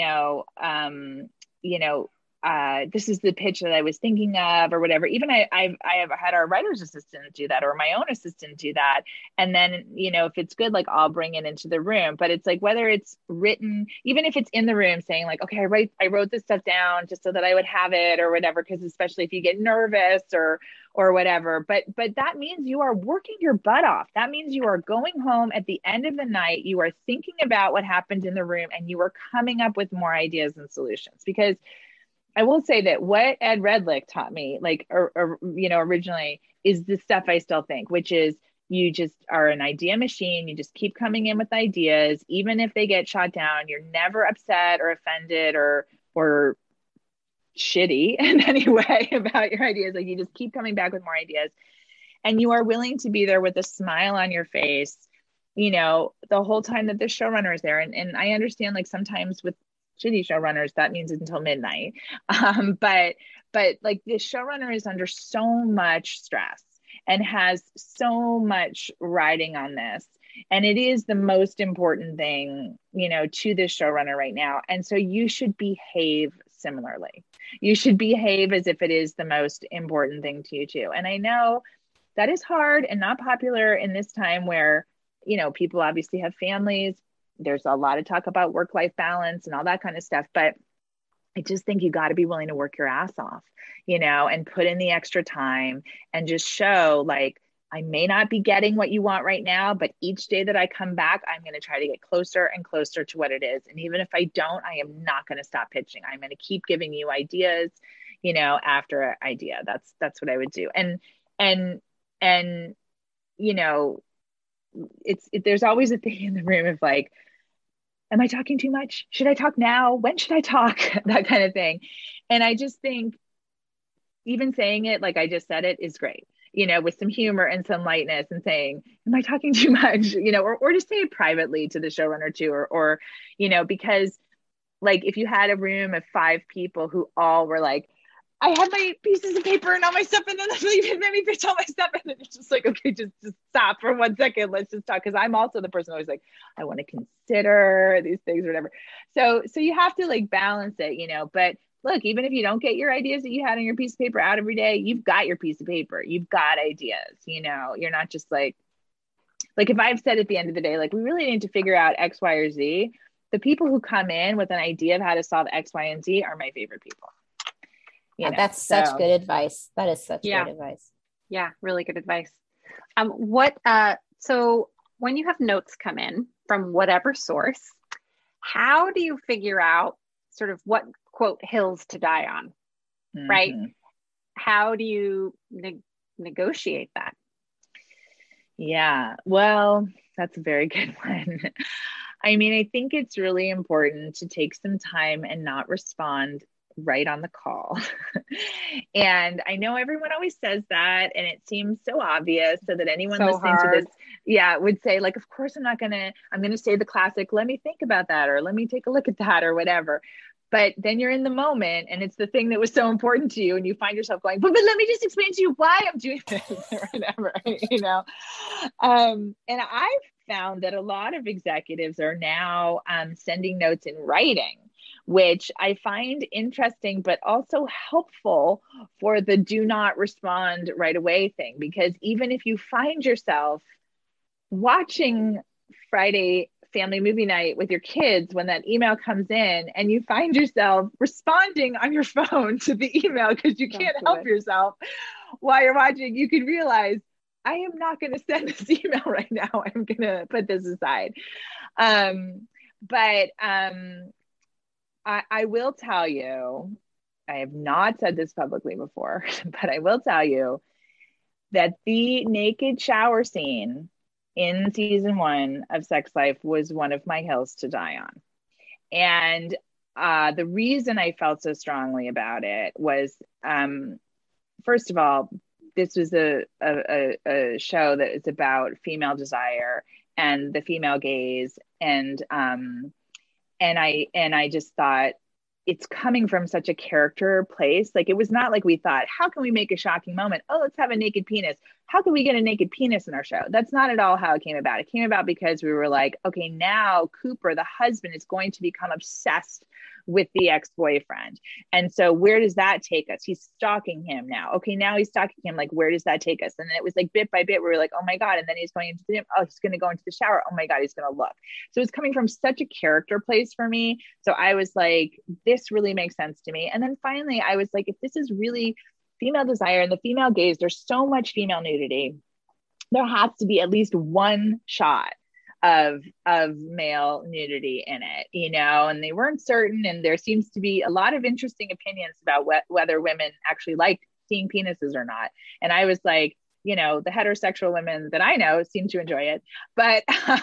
this is the pitch that I was thinking of, or whatever. Even I have had our writer's assistant do that, or my own assistant do that. And then, if it's good, like I'll bring it into the room. But it's like, whether it's written, even if it's in the room saying like, okay, I wrote this stuff down just so that I would have it or whatever. Cause especially if you get nervous or whatever, but that means you are working your butt off. That means you are going home at the end of the night. You are thinking about what happened in the room, and you are coming up with more ideas and solutions. Because I will say that what Ed Redlick taught me, originally, is the stuff I still think, which is you just are an idea machine. You just keep coming in with ideas, even if they get shot down. You're never upset or offended or shitty in any way about your ideas. Like, you just keep coming back with more ideas, and you are willing to be there with a smile on your face, the whole time that the showrunner is there. And I understand, like, sometimes with shitty showrunners, that means until midnight. But like, the showrunner is under so much stress and has so much riding on this. And it is the most important thing, to the showrunner right now. And so you should behave similarly. You should behave as if it is the most important thing to you too. And I know that is hard and not popular in this time where, people obviously have families. There's a lot of talk about work-life balance and all that kind of stuff, but I just think you got to be willing to work your ass off, and put in the extra time and just show, like, I may not be getting what you want right now, but each day that I come back, I'm going to try to get closer and closer to what it is. And even if I don't, I am not going to stop pitching. I'm going to keep giving you ideas, after idea. That's what I would do. And there's always a thing in the room of like, am I talking too much? Should I talk now? When should I talk? That kind of thing. And I just think even saying it like I just said it is great, with some humor and some lightness, and saying, am I talking too much? Or just say it privately to the showrunner too, or because, like, if you had a room of 5 people who all were like, I have my pieces of paper and all my stuff, and then let me pitch all my stuff. And then it's just like, okay, just stop for 1 second. Let's just talk. Cause I'm also the person always like, I want to consider these things or whatever. So you have to, like, balance it, but look, even if you don't get your ideas that you had on your piece of paper out every day, you've got your piece of paper, you've got ideas, you're not just like if I've said at the end of the day, like, we really need to figure out X, Y, or Z, the people who come in with an idea of how to solve X, Y, and Z are my favorite people. That's such good advice. That is such good advice. Yeah, really good advice. So when you have notes come in from whatever source, how do you figure out sort of what, quote, hills to die on, right? How do you negotiate that? Yeah, well, that's a very good one. I mean, I think it's really important to take some time and not respond right on the call. And I know everyone always says that, and it seems so obvious, so that anyone So listening hard. to this, would say like, of course I'm going to say the classic, let me think about that, or let me take a look at that, or whatever. But then you're in the moment and it's the thing that was so important to you. And you find yourself going, but let me just explain to you why I'm doing this or whatever, you know? And I've found that a lot of executives are now sending notes in writing, which I find interesting, but also helpful for the do not respond right away thing. Because even if you find yourself watching Friday family movie night with your kids, when that email comes in and you find yourself responding on your phone to the email because you can't help yourself while you're watching, you can realize, I am not going to send this email right now. I'm going to put this aside. But I will tell you, I have not said this publicly before, but I will tell you that the naked shower scene in season 1 of Sex Life was one of my hills to die on. And the reason I felt so strongly about it was, first of all, this was a show that is about female desire and the female gaze. And I just thought, it's coming from such a character place. Like, it was not like we thought, how can we make a shocking moment? Oh, let's have a naked penis. How can we get a naked penis in our show? That's not at all how it came about. It came about because we were like, okay, now Cooper, the husband, is going to become obsessed with the ex-boyfriend. And so where does that take us? He's stalking him now. Okay, now he's stalking him. Like, where does that take us? And then it was like bit by bit, we were like, oh my God. And then he's going into the gym. Oh, he's going to go into the shower. Oh my God, he's going to look. So it's coming from such a character place for me. So I was like, this really makes sense to me. And then finally, I was like, if this is really female desire and the female gaze, there's so much female nudity, there has to be at least one shot of male nudity in it, you know, and they weren't certain. And there seems to be a lot of interesting opinions about whether women actually like seeing penises or not. And I was like, you know, the heterosexual women that I know seem to enjoy it. But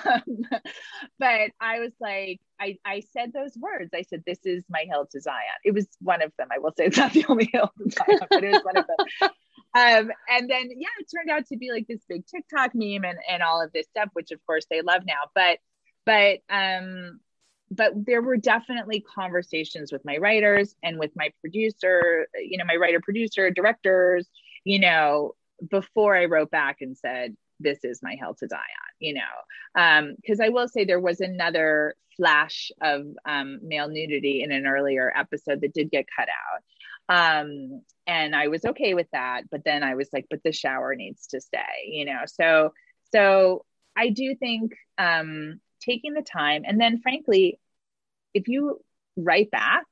I was like, I said those words. I said, this is my hill to Zion. It was one of them. I will say it's not the only hill to Zion, but it was one of them. And then, it turned out to be like this big TikTok meme and all of this stuff, which of course they love now. But there were definitely conversations with my writers and with my producer, you know, my writer, producer, directors, you know, before I wrote back and said, this is my hill to die on, you know, because I will say there was another flash of male nudity in an earlier episode that did get cut out. And I was okay with that, but then I was like, but the shower needs to stay, you know? So I do think, taking the time, and then frankly, if you write back,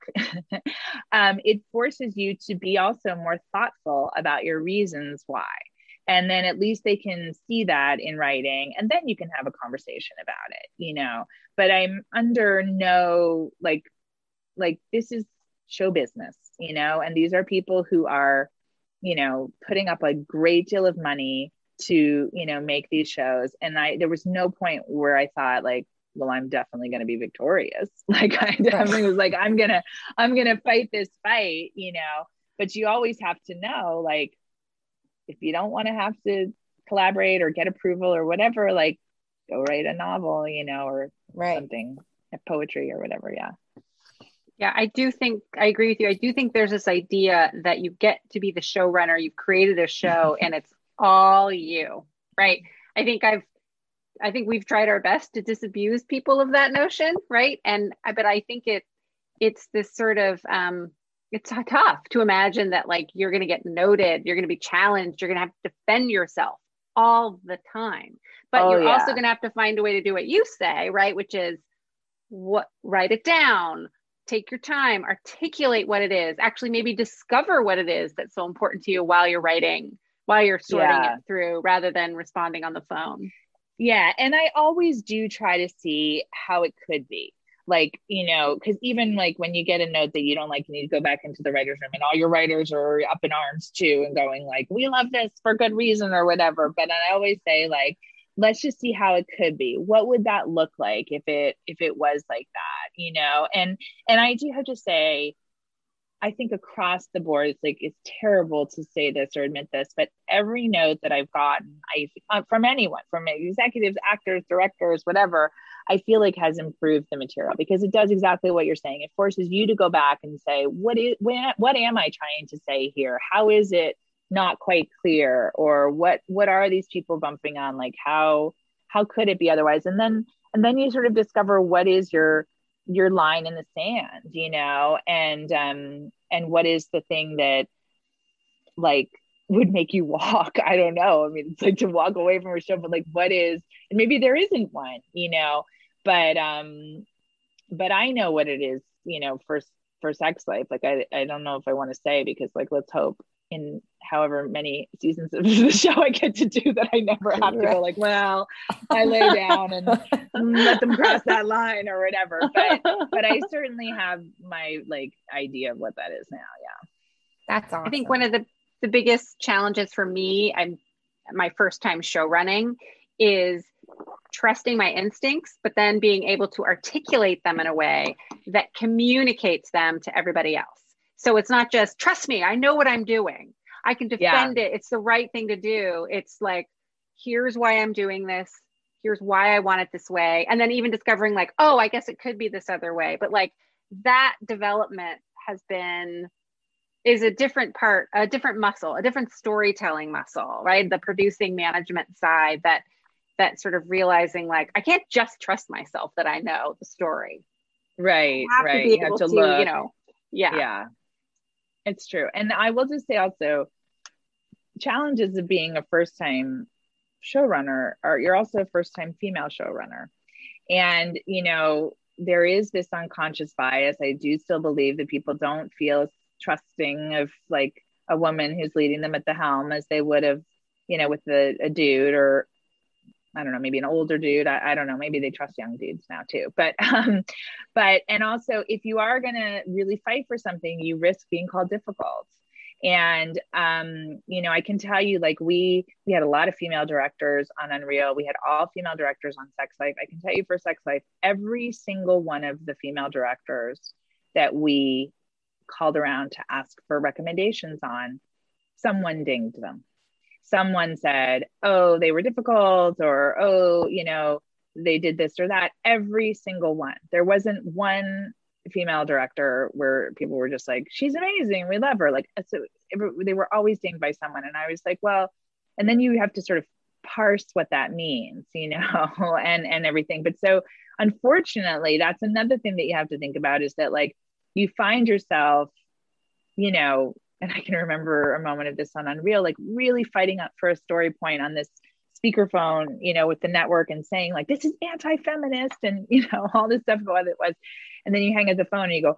it forces you to be also more thoughtful about your reasons why. And then at least they can see that in writing, and then you can have a conversation about it, you know? But I'm under no, like this is show business, you know, and these are people who are, you know, putting up a great deal of money to, you know, make these shows. And there was no point where I thought like, well, I'm definitely going to be victorious. Like, I definitely was like, I'm going to fight this fight, you know, but you always have to know, like, if you don't want to have to collaborate or get approval or whatever, like, go write a novel, you know, or something, poetry or whatever. Yeah. Yeah, I do think, I agree with you. I do think there's this idea that you get to be the showrunner, you've created a show and it's all you, right? I think we've tried our best to disabuse people of that notion, right? But I think it's this sort of, it's tough to imagine that like you're going to get noted, you're going to be challenged, you're going to have to defend yourself all the time. But also going to have to find a way to do what you say, right? Which is write it down. Take your time, articulate what it is, actually maybe discover what it is that's so important to you while you're writing, while you're sorting it through, rather than responding on the phone. Yeah. And I always do try to see how it could be. Like, you know, because even like when you get a note that you don't like, you need to go back into the writer's room and all your writers are up in arms too and going like, we love this for good reason or whatever. But I always say like, let's just see how it could be. What would that look like if it was like that, you know? And I do have to say, I think across the board, it's terrible to say this or admit this, but every note that I've gotten, from anyone, from executives, actors, directors, whatever, I feel like has improved the material, because it does exactly what you're saying. It forces you to go back and say, what am I trying to say here? How is it not quite clear? Or what are these people bumping on? Like, how could it be otherwise? And then you sort of discover what is your line in the sand, you know, and what is the thing that like would make you walk? I don't know. I mean, it's like to walk away from a show, but like, what is, and maybe there isn't one, you know, but I know what it is, you know, for sex life. Like, I don't know if I want to say, because like, let's hope in however many seasons of the show I get to do that, I never have to go like, well, I lay down and let them cross that line or whatever. But I certainly have my like idea of what that is now. Yeah. That's awesome. I think one of the biggest challenges for me, and my first time show running, is trusting my instincts, but then being able to articulate them in a way that communicates them to everybody else. So it's not just, trust me, I know what I'm doing, I can defend it, it's the right thing to do. It's like, here's why I'm doing this, here's why I want it this way. And then even discovering like, oh, I guess it could be this other way. But like, that development is a different part, a different muscle, a different storytelling muscle, right? The producing management side, that sort of realizing like, I can't just trust myself that I know the story. Right. I have to be able to look. You know, Yeah. It's true. And I will just say also, challenges of being a first-time showrunner are, you're also a first-time female showrunner. And, you know, there is this unconscious bias. I do still believe that people don't feel trusting of like a woman who's leading them at the helm as they would have, you know, with a dude, or I don't know, maybe an older dude. I don't know. Maybe they trust young dudes now too. But and also, if you are going to really fight for something, you risk being called difficult. And, you know, I can tell you, like, we had a lot of female directors on Unreal. We had all female directors on Sex Life. I can tell you for Sex Life, every single one of the female directors that we called around to ask for recommendations on, someone dinged them. Someone said, oh, they were difficult, or, oh, you know, they did this or that. Every single one. There wasn't one female director where people were just like, she's amazing, we love her. Like, so they were always dinged by someone. And I was like, well, and then you have to sort of parse what that means, you know, and everything. But so unfortunately, that's another thing that you have to think about, is that like, you find yourself, you know, and I can remember a moment of this on Unreal, like really fighting up for a story point on this speakerphone, you know, with the network, and saying like, this is anti-feminist, and, you know, all this stuff about what it was. And then you hang up the phone and you go,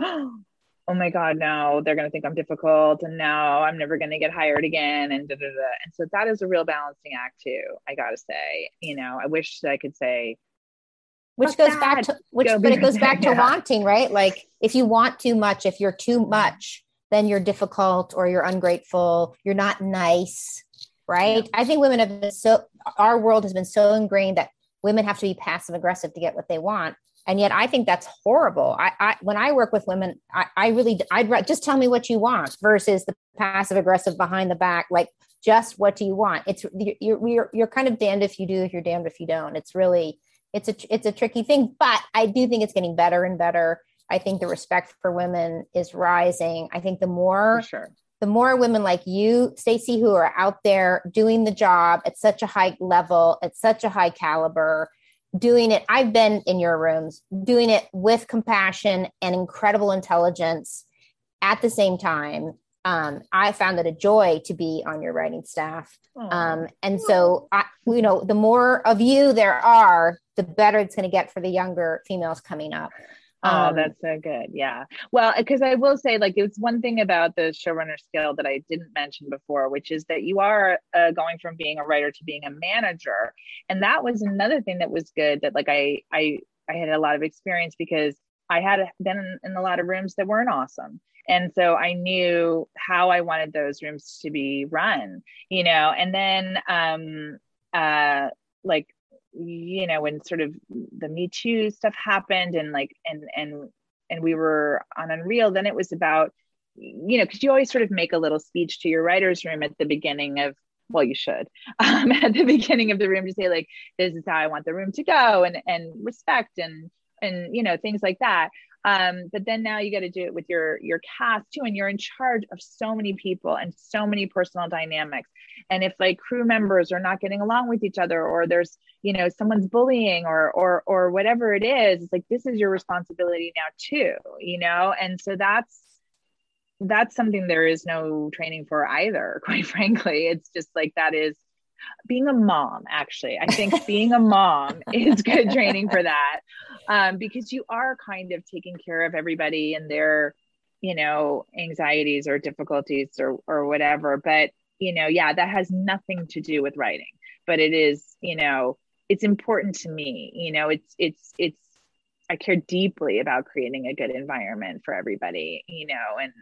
oh my God, no, they're going to think I'm difficult. And now I'm never going to get hired again. And da, da, da. And so that is a real balancing act too. I got to say, you know, I wish that I could say, which goes back to, but it goes back to wanting, right? Like, if you want too much, if you're too much, then you're difficult, or you're ungrateful, you're not nice, right? Yeah. I think women have been our world has been so ingrained that women have to be passive aggressive to get what they want. And yet I think that's horrible. When I work with women, I'd just tell me what you want, versus the passive aggressive behind the back, like, just what do you want? It's you're kind of damned if you do, you're damned if you don't. It's really, it's a tricky thing, but I do think it's getting better and better. I think the respect for women is rising. I think the more women like you, Stacey, who are out there doing the job at such a high level, at such a high caliber, doing it. I've been in your rooms, doing it with compassion and incredible intelligence at the same time. I found it a joy to be on your writing staff. And so, you know, the more of you there are, the better it's going to get for the younger females coming up. Oh, that's so good. Yeah. Well, because I will say, like, it's one thing about the showrunner skill that I didn't mention before, which is that you are going from being a writer to being a manager. And that was another thing that was good, that like I had a lot of experience, because I had been in a lot of rooms that weren't awesome. And so I knew how I wanted those rooms to be run, you know, and then like you know, when sort of the Me Too stuff happened and like, and we were on Unreal, then it was about, you know, because you always sort of make a little speech to your writer's room at the beginning of, well, you should, at the beginning of the room to say like, this is how I want the room to go, and respect and, you know, things like that. But then now you got to do it with your cast too. And you're in charge of so many people and so many personal dynamics. And if like crew members are not getting along with each other, or there's, you know, someone's bullying or whatever it is, it's like, this is your responsibility now too, you know? And so that's something there is no training for either, quite frankly. It's just like, that is being a mom. Actually, I think being a mom is good training for that, because you are kind of taking care of everybody and their, you know, anxieties or difficulties or whatever. But, you know, yeah, that has nothing to do with writing, but it is, you know, it's important to me, you know, it's I care deeply about creating a good environment for everybody, you know, and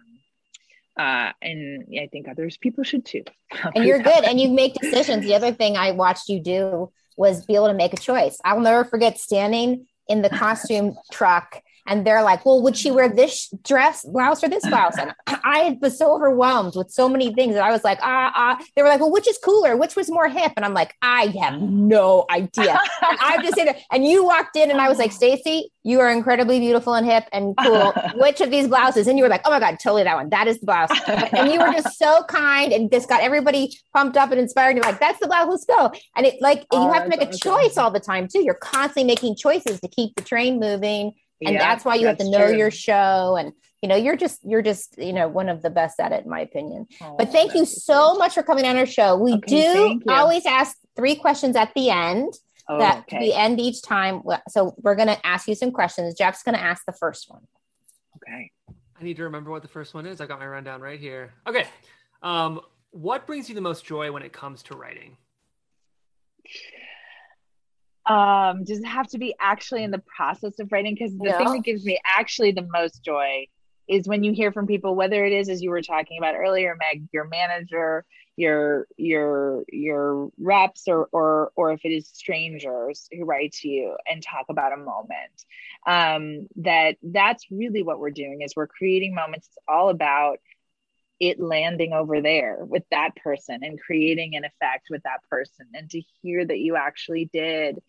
I think others people should too. And you're good. And you make decisions. The other thing I watched you do was be able to make a choice. I'll never forget standing in the costume truck, and they're like, well, would she wear this blouse or this blouse? And I was so overwhelmed with so many things. And I was like, they were like, well, which is cooler? Which was more hip? And I'm like, I have no idea. I just said, and you walked in and I was like, Stacey, you are incredibly beautiful and hip and cool. Which of these blouses? And you were like, oh my God, totally that one. That is the blouse. And you were just so kind and just got everybody pumped up and inspired. You're like, that's the blouse, let's go. And it like, you have to make a choice all the time too. You're constantly making choices to keep the train moving. And that's why you have to know your show. And, you know, you're just, you know, one of the best at it, in my opinion. But thank you so much for coming on our show. We do always ask 3 questions at the end we end each time. So we're going to ask you some questions. Jeff's going to ask the first one. Okay. I need to remember what the first one is. I got my rundown right here. Okay. What brings you the most joy when it comes to writing? Does it have to be actually in the process of writing? Because the thing that gives me actually the most joy is when you hear from people, whether it is, as you were talking about earlier, Meg, your manager, your reps, or if it is strangers who write to you and talk about a moment, that's really what we're doing, is we're creating moments. It's all about it landing over there with that person and creating an effect with that person, and to hear that you actually did,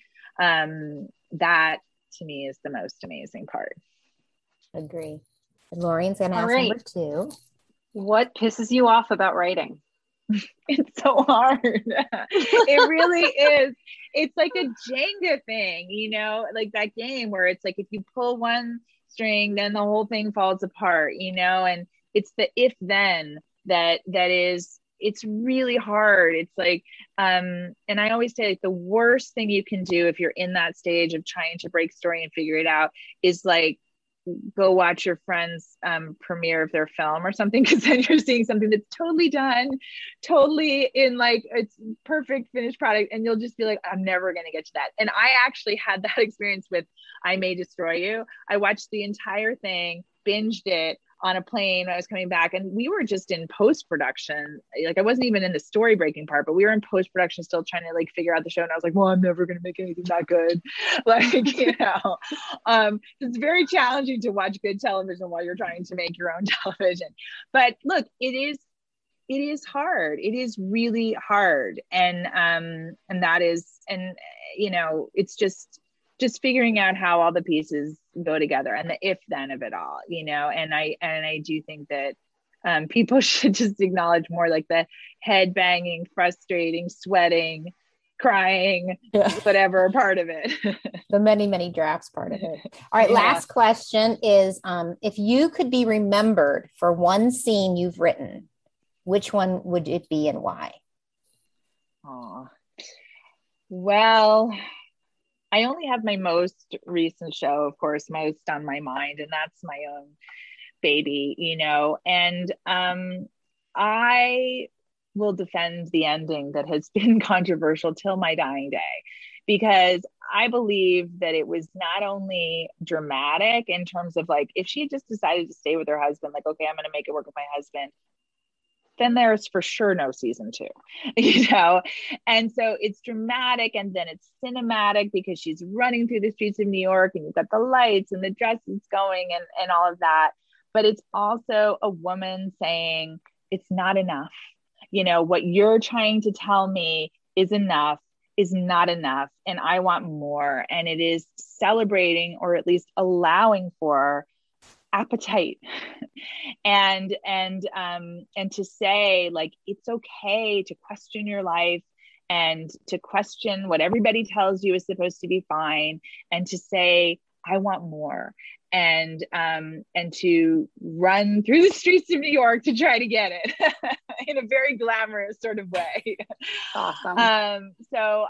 that to me is the most amazing part. Agree. And Laureen's gonna ask number 2. What pisses you off about writing? It's so hard. It really is. It's like a Jenga thing, you know, like that game where it's like, if you pull one string, then the whole thing falls apart, you know, and it's the if then that is, it's really hard. It's like, and I always say, like, the worst thing you can do if you're in that stage of trying to break story and figure it out is like, go watch your friend's premiere of their film or something, because then you're seeing something that's totally done, totally in like it's perfect finished product, and you'll just be like, I'm never going to get to that. And I actually had that experience with I May Destroy You. I watched the entire thing, binged it on a plane when I was coming back, and we were just in post-production. Like, I wasn't even in the story breaking part, but we were in post-production still trying to like figure out the show. And I was like, well, I'm never going to make anything that good. Like, you know, it's very challenging to watch good television while you're trying to make your own television. But look, it is hard. It is really hard. And that is, and you know, it's just figuring out how all the pieces go together and the if then of it all, you know. And I do think that people should just acknowledge more like the head banging, frustrating, sweating, crying, whatever part of it. The many drafts part of it. All right. Last question is, if you could be remembered for one scene you've written, which one would it be and why? Well, I only have my most recent show, of course, most on my mind, and that's my own baby, you know. And I will defend the ending that has been controversial till my dying day, because I believe that it was not only dramatic in terms of like, if she had just decided to stay with her husband, like, okay, I'm going to make it work with my husband, then there's for sure no season 2, you know? And so it's dramatic, and then it's cinematic because she's running through the streets of New York, and you've got the lights and the dresses going and all of that. But it's also a woman saying, it's not enough. You know, what you're trying to tell me is not enough. And I want more. And it is celebrating, or at least allowing for, appetite and to say, like, it's okay to question your life and to question what everybody tells you is supposed to be fine, and to say, I want more, and to run through the streets of New York to try to get it in a very glamorous sort of way. Awesome. So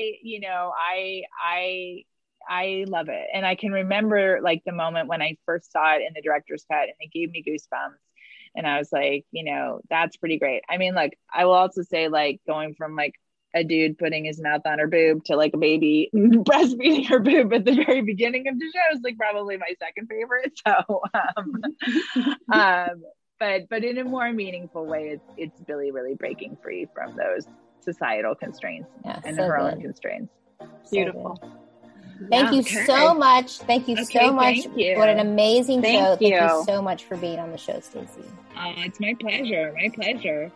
I love it. And I can remember, like, the moment when I first saw it in the director's cut, and it gave me goosebumps. And I was like, you know, that's pretty great. I mean, like, I will also say, like, going from like a dude putting his mouth on her boob to like a baby breastfeeding her boob at the very beginning of the show is like probably my second favorite. So, but in a more meaningful way, it's Billie really breaking free from those societal constraints and her own constraints. Beautiful. Thank you so much. Thank you so much. What an amazing show. Thank you so much for being on the show, Stacey. It's my pleasure. My pleasure.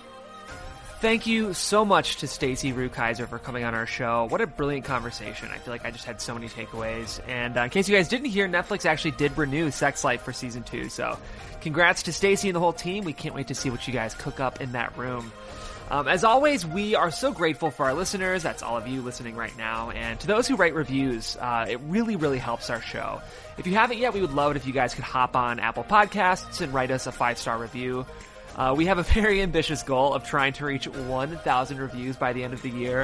Thank you so much to Stacey Rukeyser for coming on our show. What a brilliant conversation. I feel like I just had so many takeaways. And in case you guys didn't hear, Netflix actually did renew Sex Life for season 2. So congrats to Stacey and the whole team. We can't wait to see what you guys cook up in that room. As always, we are so grateful for our listeners. That's all of you listening right now. And to those who write reviews, it really, really helps our show. If you haven't yet, we would love it if you guys could hop on Apple Podcasts and write us a 5-star review. We have a very ambitious goal of trying to reach 1,000 reviews by the end of the year.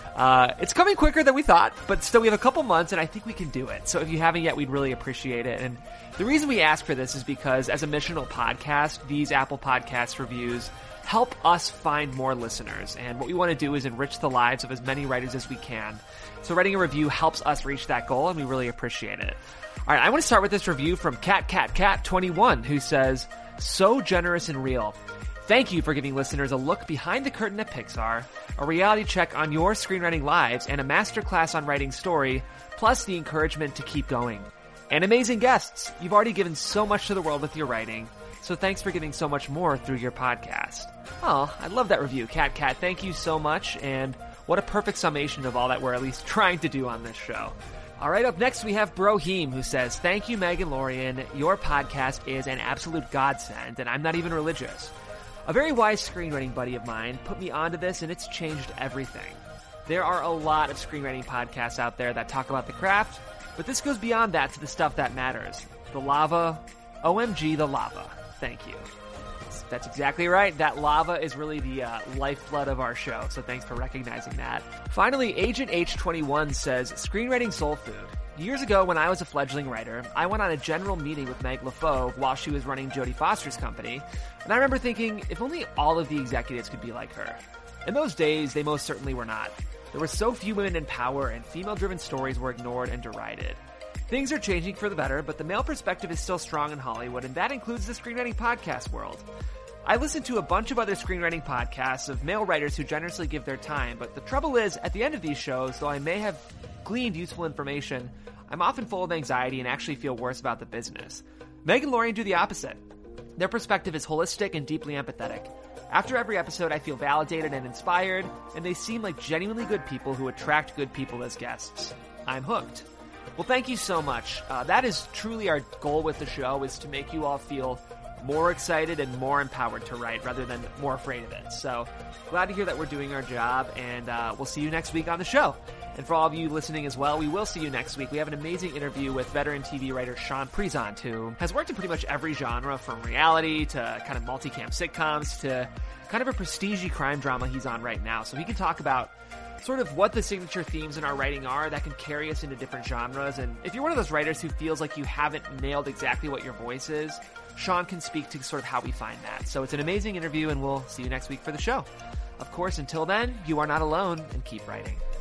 It's coming quicker than we thought, but still we have a couple months, and I think we can do it. So if you haven't yet, we'd really appreciate it. And the reason we ask for this is because as a missional podcast, these Apple Podcast reviews help us find more listeners. And what we want to do is enrich the lives of as many writers as we can. So writing a review helps us reach that goal, and we really appreciate it. All right, I want to start with this review from CatCatCat21, who says, "So generous and real. Thank you for giving listeners a look behind the curtain at Pixar, a reality check on your screenwriting lives, and a masterclass on writing story, plus the encouragement to keep going. And amazing guests. You've already given so much to the world with your writing, so thanks for giving so much more through your podcast." Oh, I love that review, Cat. Thank you so much, and what a perfect summation of all that we're at least trying to do on this show. All right, up next we have Broheem, who says, "Thank you, Meg and Lorian. Your podcast is an absolute godsend, and I'm not even religious. A very wise screenwriting buddy of mine put me onto this, and it's changed everything. There are a lot of screenwriting podcasts out there that talk about the craft, but this goes beyond that to the stuff that matters. The lava, OMG, the lava. Thank you." That's exactly right. That lava is really the lifeblood of our show, so thanks for recognizing that. Finally, Agent H21 says, "Screenwriting soul food. Years ago, when I was a fledgling writer, I went on a general meeting with Meg LaFauve while she was running Jodie Foster's company, and I remember thinking, if only all of the executives could be like her. In those days, they most certainly were not. There were so few women in power, and female-driven stories were ignored and derided. Things are changing for the better, but the male perspective is still strong in Hollywood, and that includes the screenwriting podcast world. I listen to a bunch of other screenwriting podcasts of male writers who generously give their time, but the trouble is, at the end of these shows, though I may have gleaned useful information, I'm often full of anxiety and actually feel worse about the business. Meg and Lorian do the opposite. Their perspective is holistic and deeply empathetic. After every episode, I feel validated and inspired, and they seem like genuinely good people who attract good people as guests. I'm hooked." Well, thank you so much. That is truly our goal with the show, is to make you all feel more excited and more empowered to write rather than more afraid of it. So glad to hear that we're doing our job, and we'll see you next week on the show. And for all of you listening as well, we will see you next week. We have an amazing interview with veteran TV writer Sean Prezant, who has worked in pretty much every genre, from reality to kind of multicam sitcoms to kind of a prestige-y crime drama he's on right now. So he can talk about sort of what the signature themes in our writing are that can carry us into different genres. And if you're one of those writers who feels like you haven't nailed exactly what your voice is, Sean can speak to sort of how we find that. So it's an amazing interview, and we'll see you next week for the show. Of course, until then, you are not alone, and keep writing.